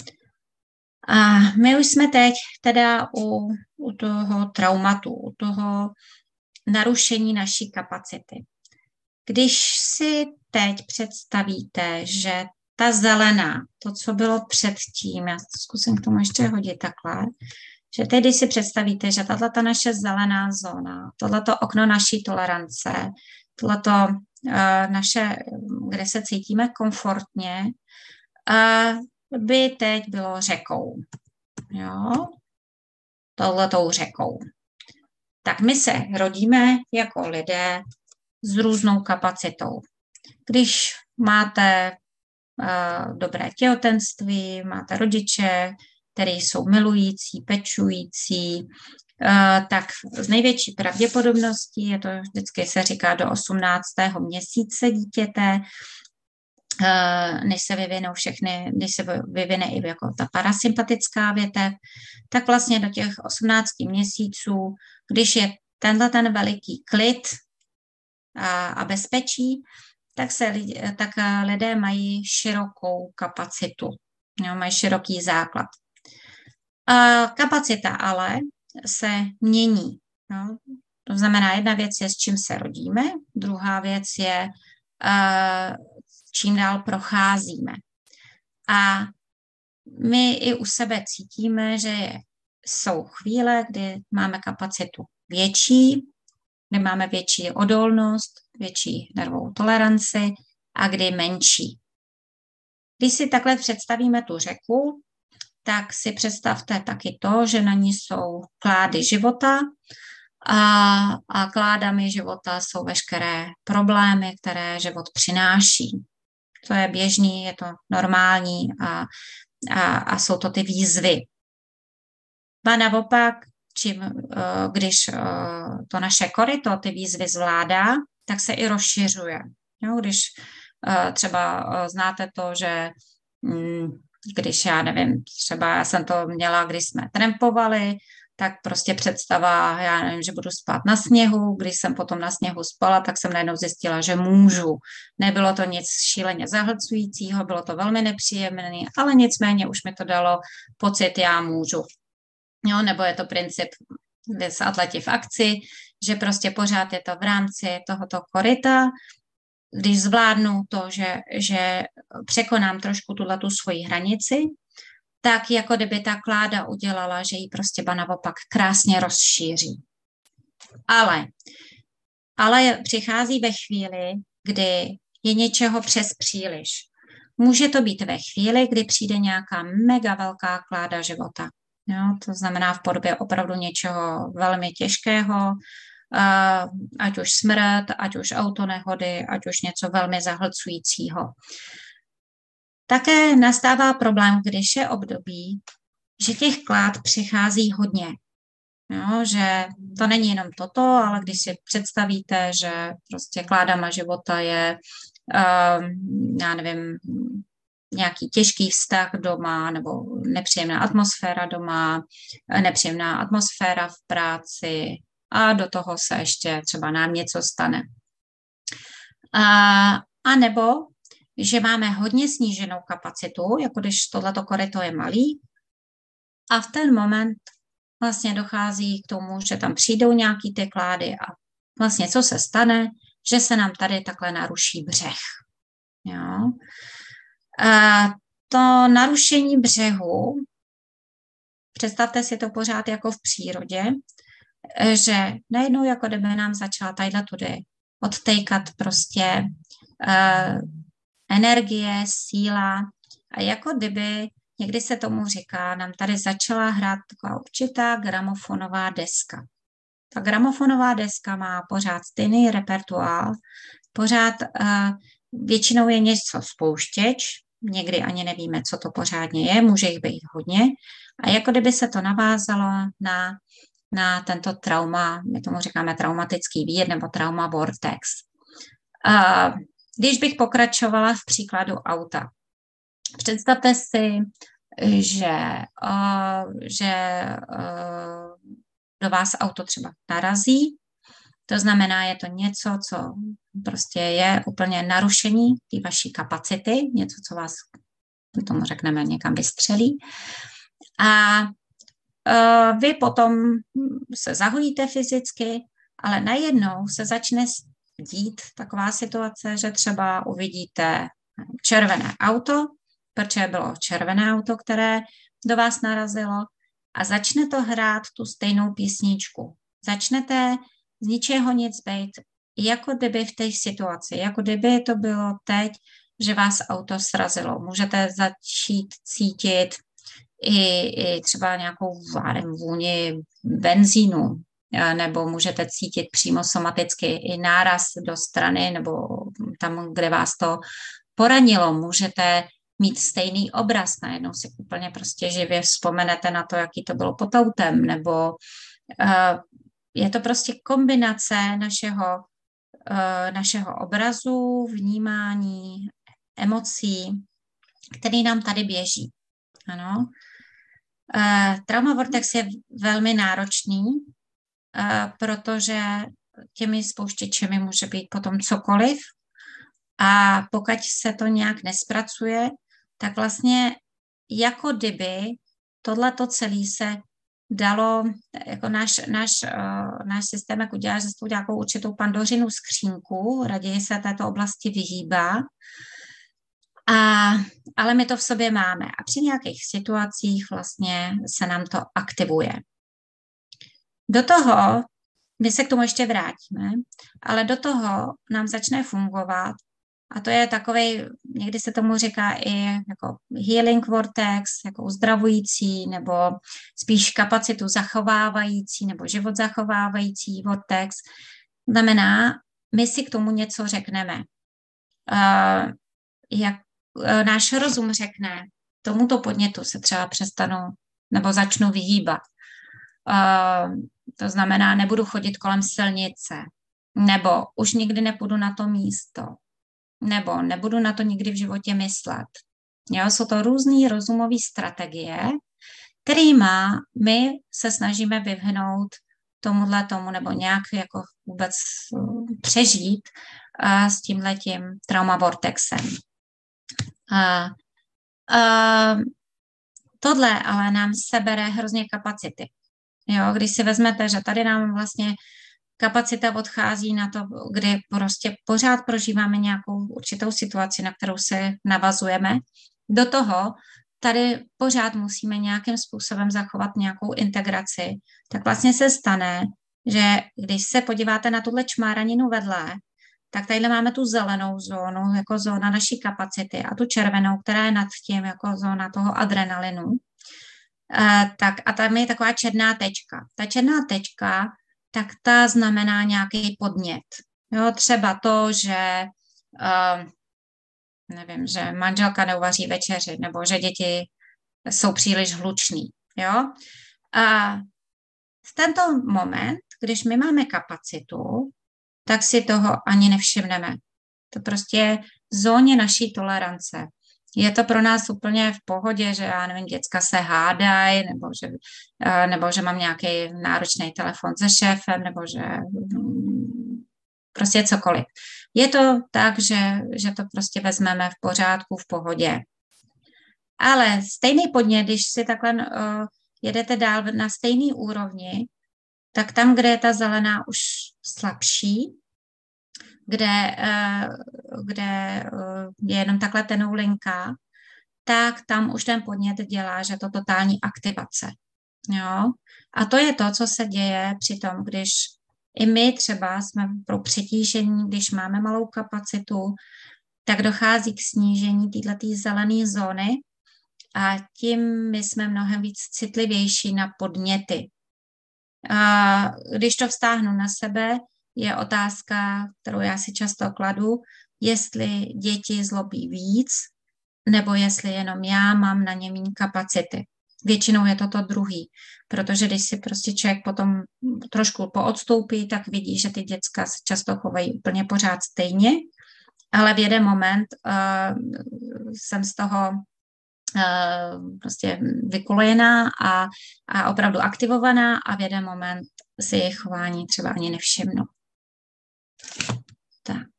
A my už jsme teď teda u, u toho traumatu, u toho narušení naší kapacity. Když si teď představíte, že ta zelená, to, co bylo předtím, já to zkusím k tomu ještě hodit takhle, že teď, když si představíte, že tato naše zelená zóna, tohleto okno naší tolerance, tohleto uh, naše, kde se cítíme komfortně, uh, by teď bylo řekou. Jo? Tohletou řekou. Tak my se rodíme jako lidé s různou kapacitou. Když máte uh, dobré těhotenství, máte rodiče, které jsou milující, pečující, tak z největší pravděpodobností, je to vždycky se říká do osmnáctého měsíce dítěte, než se vyvinou všechny, než se vyvine i jako ta parasympatická větev, tak vlastně do těch osmnácti měsíců, když je tenhle ten veliký klid a, a bezpečí, tak, se, tak lidé mají širokou kapacitu, jo, mají široký základ. A kapacita ale se mění. No. To znamená, jedna věc je, s čím se rodíme, druhá věc je, uh, čím dál procházíme. A my i u sebe cítíme, že jsou chvíle, kdy máme kapacitu větší, kdy máme větší odolnost, větší nervovou toleranci a kdy menší. Když si takhle představíme tu řeku, tak si představte taky to, že na ní jsou klády života A, a kládami života jsou veškeré problémy, které život přináší. To je běžný, je to normální a, a, a jsou to ty výzvy. A naopak, čím, když to naše koryto ty výzvy zvládá, tak se i rozšiřuje. Jo, když třeba znáte to, že když já nevím, třeba já jsem to měla, když jsme trampovali, tak prostě představa, já nevím, že budu spát na sněhu, když jsem potom na sněhu spala, tak jsem najednou zjistila, že můžu. Nebylo to nic šíleně zahlcujícího, bylo to velmi nepříjemné, ale nicméně už mi to dalo pocit, já můžu. Jo, nebo je to princip s atleti v akci, že prostě pořád je to v rámci tohoto koryta, když zvládnu to, že, že překonám trošku tuhletu svoji hranici, tak jako kdyby ta kláda udělala, že ji prostě ba naopak krásně rozšíří. Ale, ale přichází ve chvíli, kdy je něčeho přes příliš. Může to být ve chvíli, kdy přijde nějaká mega velká kláda života. Jo, to znamená v podobě opravdu něčeho velmi těžkého, ať už smrt, ať už autonehody, ať už něco velmi zahlcujícího. Také nastává problém, když je období, že těch klád přichází hodně. Jo, že to není jenom toto, ale když si představíte, že prostě kládama života je, um, já nevím, nějaký těžký vztah doma nebo nepříjemná atmosféra doma, nepříjemná atmosféra v práci a do toho se ještě třeba nám něco stane. A, a nebo že máme hodně sníženou kapacitu, jako když tohleto koryto je malý, a v ten moment vlastně dochází k tomu, že tam přijdou nějaký ty klády a vlastně co se stane, že se nám tady takhle naruší břeh. Jo? A to narušení břehu, představte si to pořád jako v přírodě, že najednou jako kdyby nám začala tadyhle tudy odtejkat prostě uh, energie, síla a jako kdyby, někdy se tomu říká, nám tady začala hrát taková určitá gramofonová deska. Ta gramofonová deska má pořád stejný repertoár, pořád uh, většinou je něco spouštěč, někdy ani nevíme, co to pořádně je, může jich být hodně a jako kdyby se to navázalo na, na tento trauma, my tomu říkáme traumatický vír nebo trauma vortex. Uh, Když bych pokračovala v příkladu auta, představte si, že, uh, že uh, do vás auto třeba narazí, to znamená, je to něco, co prostě je úplně narušení té vaší kapacity, něco, co vás, tomu řekneme, někam vystřelí. A uh, vy potom se zahojíte fyzicky, ale najednou se začne dít taková situace, že třeba uvidíte červené auto, protože bylo červené auto, které do vás narazilo a začne to hrát tu stejnou písničku. Začnete z ničeho nic být, jako kdyby v té situaci, jako kdyby to bylo teď, že vás auto srazilo. Můžete začít cítit i, i třeba nějakou vůni benzínu, nebo můžete cítit přímo somaticky i náraz do strany, nebo tam, kde vás to poranilo. Můžete mít stejný obraz, najednou si úplně prostě živě vzpomenete na to, jaký to bylo pod autem, nebo uh, je to prostě kombinace našeho, uh, našeho obrazu, vnímání, emocí, který nám tady běží. Ano. Uh, trauma vortex je velmi náročný, uh, protože těmi spouštěčemi může být potom cokoliv a pokud se to nějak nespracuje, tak vlastně jako kdyby tohleto celé se dalo, jako náš, náš, uh, náš systém jako udělá, že se to nějakou určitou pandořinu skřínku, raději se této oblasti vyhýbá, a, ale my to v sobě máme a při nějakých situacích vlastně se nám to aktivuje. Do toho, my se k tomu ještě vrátíme, ale do toho nám začne fungovat A to je takový, někdy se tomu říká i jako healing vortex, jako uzdravující, nebo spíš kapacitu zachovávající, nebo život zachovávající vortex. Znamená, my si k tomu něco řekneme. Uh, jak uh, náš rozum řekne, tomuto podnětu se třeba přestanu nebo začnu vyhýbat. Uh, to znamená, nebudu chodit kolem silnice, nebo už nikdy nepůjdu na to místo, nebo nebudu na to nikdy v životě myslet. Jo, jsou to různé rozumové strategie, kterými my se snažíme vyhnout tomuhle tomu, nebo nějak jako vůbec přežít uh, s tímhletím trauma vortexem. Uh, uh, tohle ale nám sebere hrozně kapacity. Jo, když si vezmete, že tady nám vlastně kapacita odchází na to, kdy prostě pořád prožíváme nějakou určitou situaci, na kterou se navazujeme. Do toho tady pořád musíme nějakým způsobem zachovat nějakou integraci. Tak vlastně se stane, že když se podíváte na tuhle čmáraninu vedle, tak tadyhle máme tu zelenou zónu, jako zóna naší kapacity, a tu červenou, která je nad tím, jako zóna toho adrenalinu. Uh, tak a tam je taková černá tečka. Ta černá tečka, tak ta znamená nějaký podnět. Jo, třeba to, že uh, nevím, že manželka neuvaří večeři, nebo že děti jsou příliš hluční. Jo? A v tento moment, když my máme kapacitu, tak si toho ani nevšimneme. To prostě je v zóně naší tolerance. Je to pro nás úplně v pohodě, že já nevím, děcka se hádají, nebo že, nebo že mám nějaký náročný telefon se šéfem, nebo že prostě cokoliv. Je to tak, že, že to prostě vezmeme v pořádku, v pohodě. Ale stejný podnět, když si takhle uh, jedete dál na stejný úrovni, tak tam, kde je ta zelená už slabší, kde, uh, kde uh, je jenom takhle tenoulinka, tak tam už ten podnět dělá, že to totální aktivace. Jo? A to je to, co se děje při tom, když i my třeba jsme pro přetížení, když máme malou kapacitu, tak dochází k snížení této zelené zóny a tím my jsme mnohem víc citlivější na podněty. A když to vztáhnu na sebe, je otázka, kterou já si často kladu, jestli děti zlobí víc, nebo jestli jenom já mám na ně méně kapacity. Většinou je to to druhý, protože když si prostě člověk potom trošku poodstoupí, tak vidí, že ty děcka se často chovají úplně pořád stejně, ale v jeden moment uh, jsem z toho uh, prostě vykolejená a, a opravdu aktivovaná a v jeden moment si jejich chování třeba ani nevšimnu. Tak.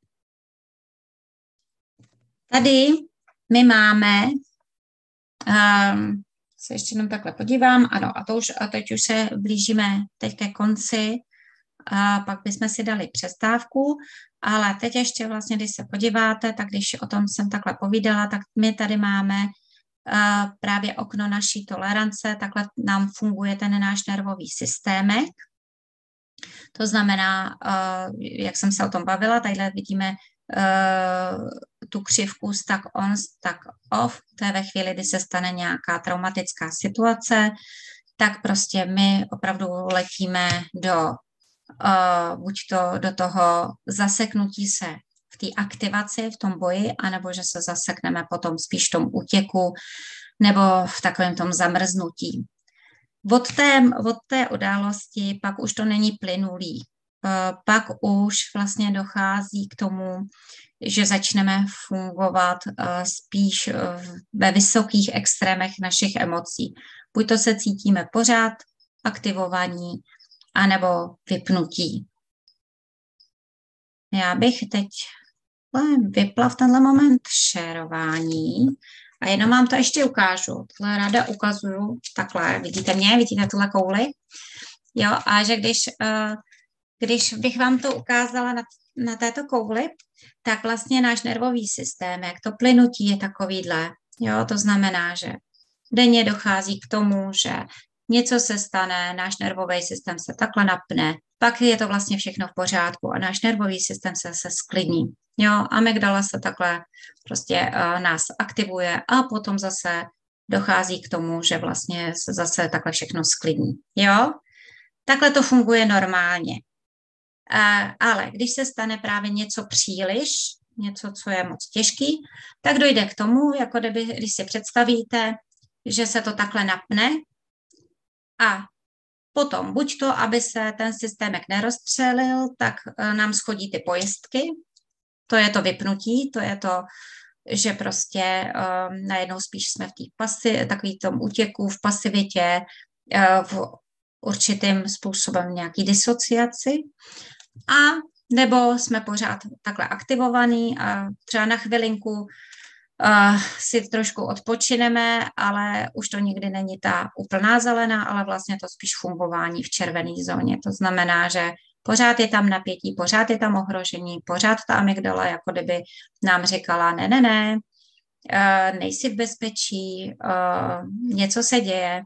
Tady my máme um, se ještě jenom takhle podívám, ano, a, to už, a teď už se blížíme teď ke konci, a pak bychom si dali přestávku, ale teď ještě vlastně, když se podíváte, tak když o tom jsem takhle povídala, tak my tady máme uh, právě okno naší tolerance, takhle nám funguje ten náš nervový systémek. To znamená, uh, jak jsem se o tom bavila, tadyhle vidíme Uh, tu křivku stack on, stack off, to je ve chvíli, kdy se stane nějaká traumatická situace, tak prostě my opravdu letíme do uh, buď to do toho zaseknutí se v té aktivaci, v tom boji, anebo že se zasekneme potom spíš v tom útěku nebo v takovém tom zamrznutí. Od té, od té události pak už to není plynulý. Pak už vlastně dochází k tomu, že začneme fungovat spíš ve vysokých extrémech našich emocí. Buď to se cítíme pořád aktivovaní, anebo vypnutí. Já bych teď vypla v tenhle moment šerování a jenom vám to ještě ukážu. Tohle ráda ukazuju takhle. Vidíte mě? Vidíte tuhle kouli? Jo, a že když... Když bych vám to ukázala na, na této kouli, tak vlastně náš nervový systém, jak to plynutí je takovýhle. Jo, to znamená, že denně dochází k tomu, že něco se stane, náš nervový systém se takhle napne, pak je to vlastně všechno v pořádku a náš nervový systém se, se sklidní. Jo, amygdala se takhle prostě uh, nás aktivuje a potom zase dochází k tomu, že vlastně se zase takhle všechno sklidní. Jo, takhle to funguje normálně. Uh, ale když se stane právě něco příliš, něco, co je moc těžký, tak dojde k tomu, jako kdyby, když si představíte, že se to takhle napne a potom buď to, aby se ten systémek nerozstřelil, tak nám schodí ty pojistky, to je to vypnutí, to je to, že prostě um, najednou spíš jsme v té pasi, takový tom útěku, v pasivitě, uh, v určitým způsobem nějaký disociaci a nebo jsme pořád takhle aktivovaní a třeba na chvilinku uh, si trošku odpočineme, ale už to nikdy není ta úplná zelená, ale vlastně to spíš fungování v červené zóně. To znamená, že pořád je tam napětí, pořád je tam ohrožení, pořád ta amygdala jako kdyby nám říkala ne, ne, ne, uh, nejsi v bezpečí, uh, něco se děje.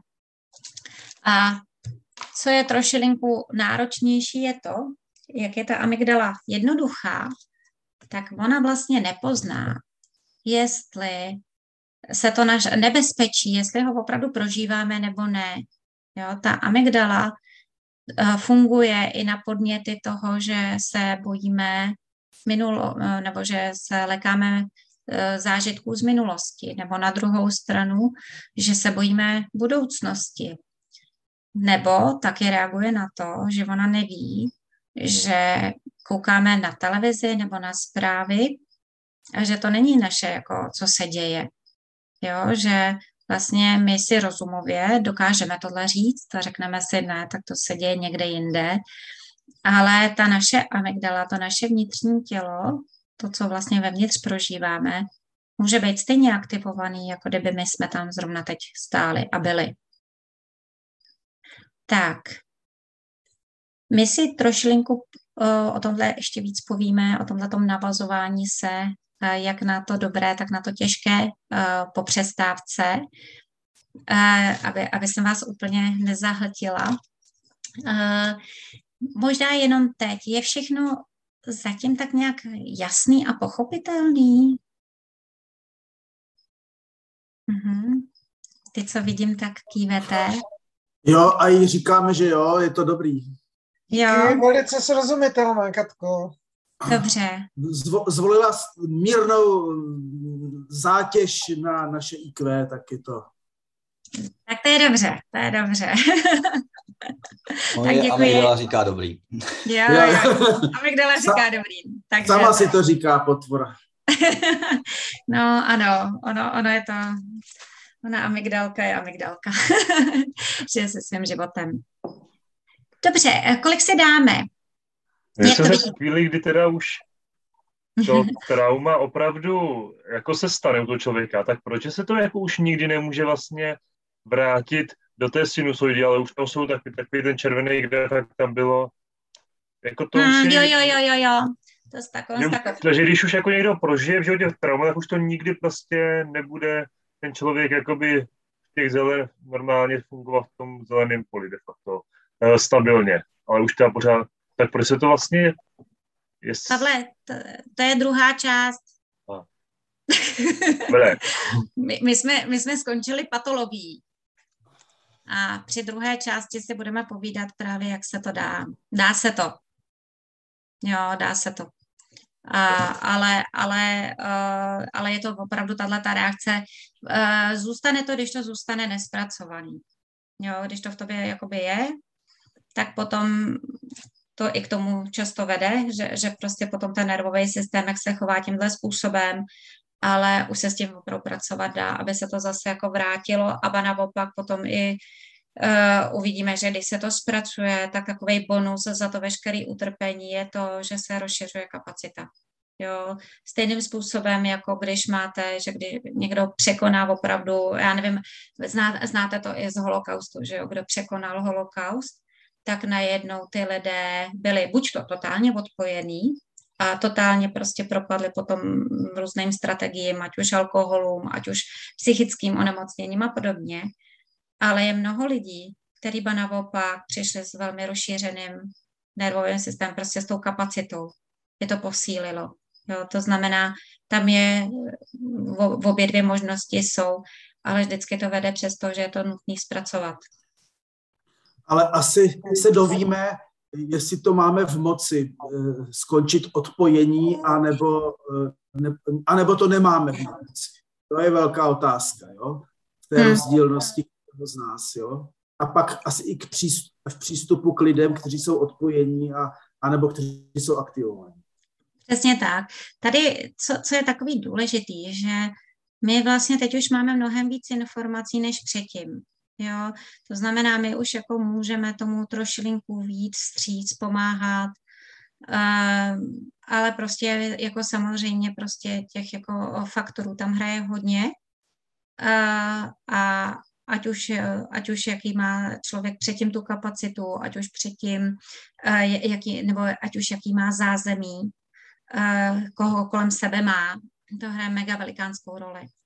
A co je trošilinku náročnější je to, jak je ta amygdala jednoduchá, tak ona vlastně nepozná, jestli se to naš nebezpečí, jestli ho opravdu prožíváme nebo ne. Jo, ta amygdala uh, funguje i na podněty toho, že se bojíme minulo, nebo že se lekáme uh, zážitků z minulosti, nebo na druhou stranu, že se bojíme budoucnosti. Nebo taky reaguje na to, že ona neví, že koukáme na televizi nebo na zprávy a že to není naše, jako, co se děje. Jo, že vlastně my si rozumově dokážeme tohle říct a řekneme si, ne, tak to se děje někde jinde, ale ta naše amygdala, to naše vnitřní tělo, to, co vlastně vevnitř prožíváme, může být stejně aktivovaný, jako kdyby my jsme tam zrovna teď stáli a byli. Tak, my si trošilinku uh, o tomhle ještě víc povíme, o tomhletom navazování se, uh, jak na to dobré, tak na to těžké uh, po přestávce, uh, aby, aby jsem vás úplně nezahltila. Uh, možná jenom teď. Je všechno zatím tak nějak jasný a pochopitelný? Uh-huh. Ty, co vidím, tak kývete. Jo, a jí říkáme, že jo, je to dobrý. Jo. Je velice srozumitelná, Katko. Dobře. Zvo, zvolila mírnou zátěž na naše í kvé, tak je to. Tak to je dobře, to je dobře. Moje amygdala říká dobrý. Jo, jo. Amygdala říká dobrý. Takže... Sama si to říká potvora. No ano, ono, ono je to, ona amygdalka je amygdalka. Žije se svým životem. Dobře, kolik se dáme? Já jsem v chvíli, kdy teda už to trauma opravdu jako se stane u toho člověka, tak proč se to jako už nikdy nemůže vlastně vrátit do té sinusoidy, ale už tam jsou takový, takový ten červený graf, jak tam bylo. Jako to hmm, už jo, je, jo, jo, jo, jo. To je takový, takový. Takže když už jako někdo prožije v životě trauma, tak už to nikdy prostě nebude ten člověk jakoby v těch zelen normálně fungovat v tom zeleném poli de facto stabilně. Ale už teda pořád, tak proč se to vlastně... Jest... Pavle, to, to je druhá část. A. my, my, jsme, my jsme skončili patologií. A při druhé části si budeme povídat právě, jak se to dá. Dá se to. Jo, dá se to. A, ale, ale, uh, ale je to opravdu tato reakce. Uh, zůstane to, když to zůstane nespracovaný. Jo, když to v tobě jakoby je, tak potom to i k tomu často vede, že, že prostě potom ten nervový systém, jak se chová tímhle způsobem, ale už se s tím opravdu pracovat dá, aby se to zase jako vrátilo, a naopak potom i uh, uvidíme, že když se to zpracuje, tak takovej bonus za to veškeré utrpení je to, že se rozšiřuje kapacita. Jo, stejným způsobem, jako když máte, že kdy někdo překoná opravdu, já nevím, zná, znáte to i z holokaustu, že jo, kdo překonal holokaust, tak najednou ty lidé byli buď to totálně odpojení a totálně prostě propadli potom různým strategiím, ať už alkoholům, ať už psychickým onemocněním a podobně, ale je mnoho lidí, kteří ba naopak přišli s velmi rozšířeným nervový systém prostě s tou kapacitou. Je to posílilo. Jo, to znamená, tam je, v obě dvě možnosti jsou, ale vždycky to vede přes to, že je to nutné zpracovat. Ale asi se dovíme, jestli to máme v moci skončit odpojení, anebo, ne, anebo to nemáme v moci. To je velká otázka, jo? V té hmm. rozdílnosti z nás, jo? A pak asi i k přístupu, v přístupu k lidem, kteří jsou odpojení a, anebo kteří jsou aktivovaní. Přesně tak. Tady, co, co je takový důležitý, že my vlastně teď už máme mnohem víc informací než předtím. Jo? To znamená, my už jako můžeme tomu trošilinku víc vstříc, pomáhat, uh, ale prostě jako samozřejmě prostě těch jako faktorů tam hraje hodně uh, a ať už, ať už jaký má člověk předtím tu kapacitu, ať už předtím, uh, jaký, nebo ať už jaký má zázemí, uh, koho kolem sebe má, to hraje mega velikánskou roli.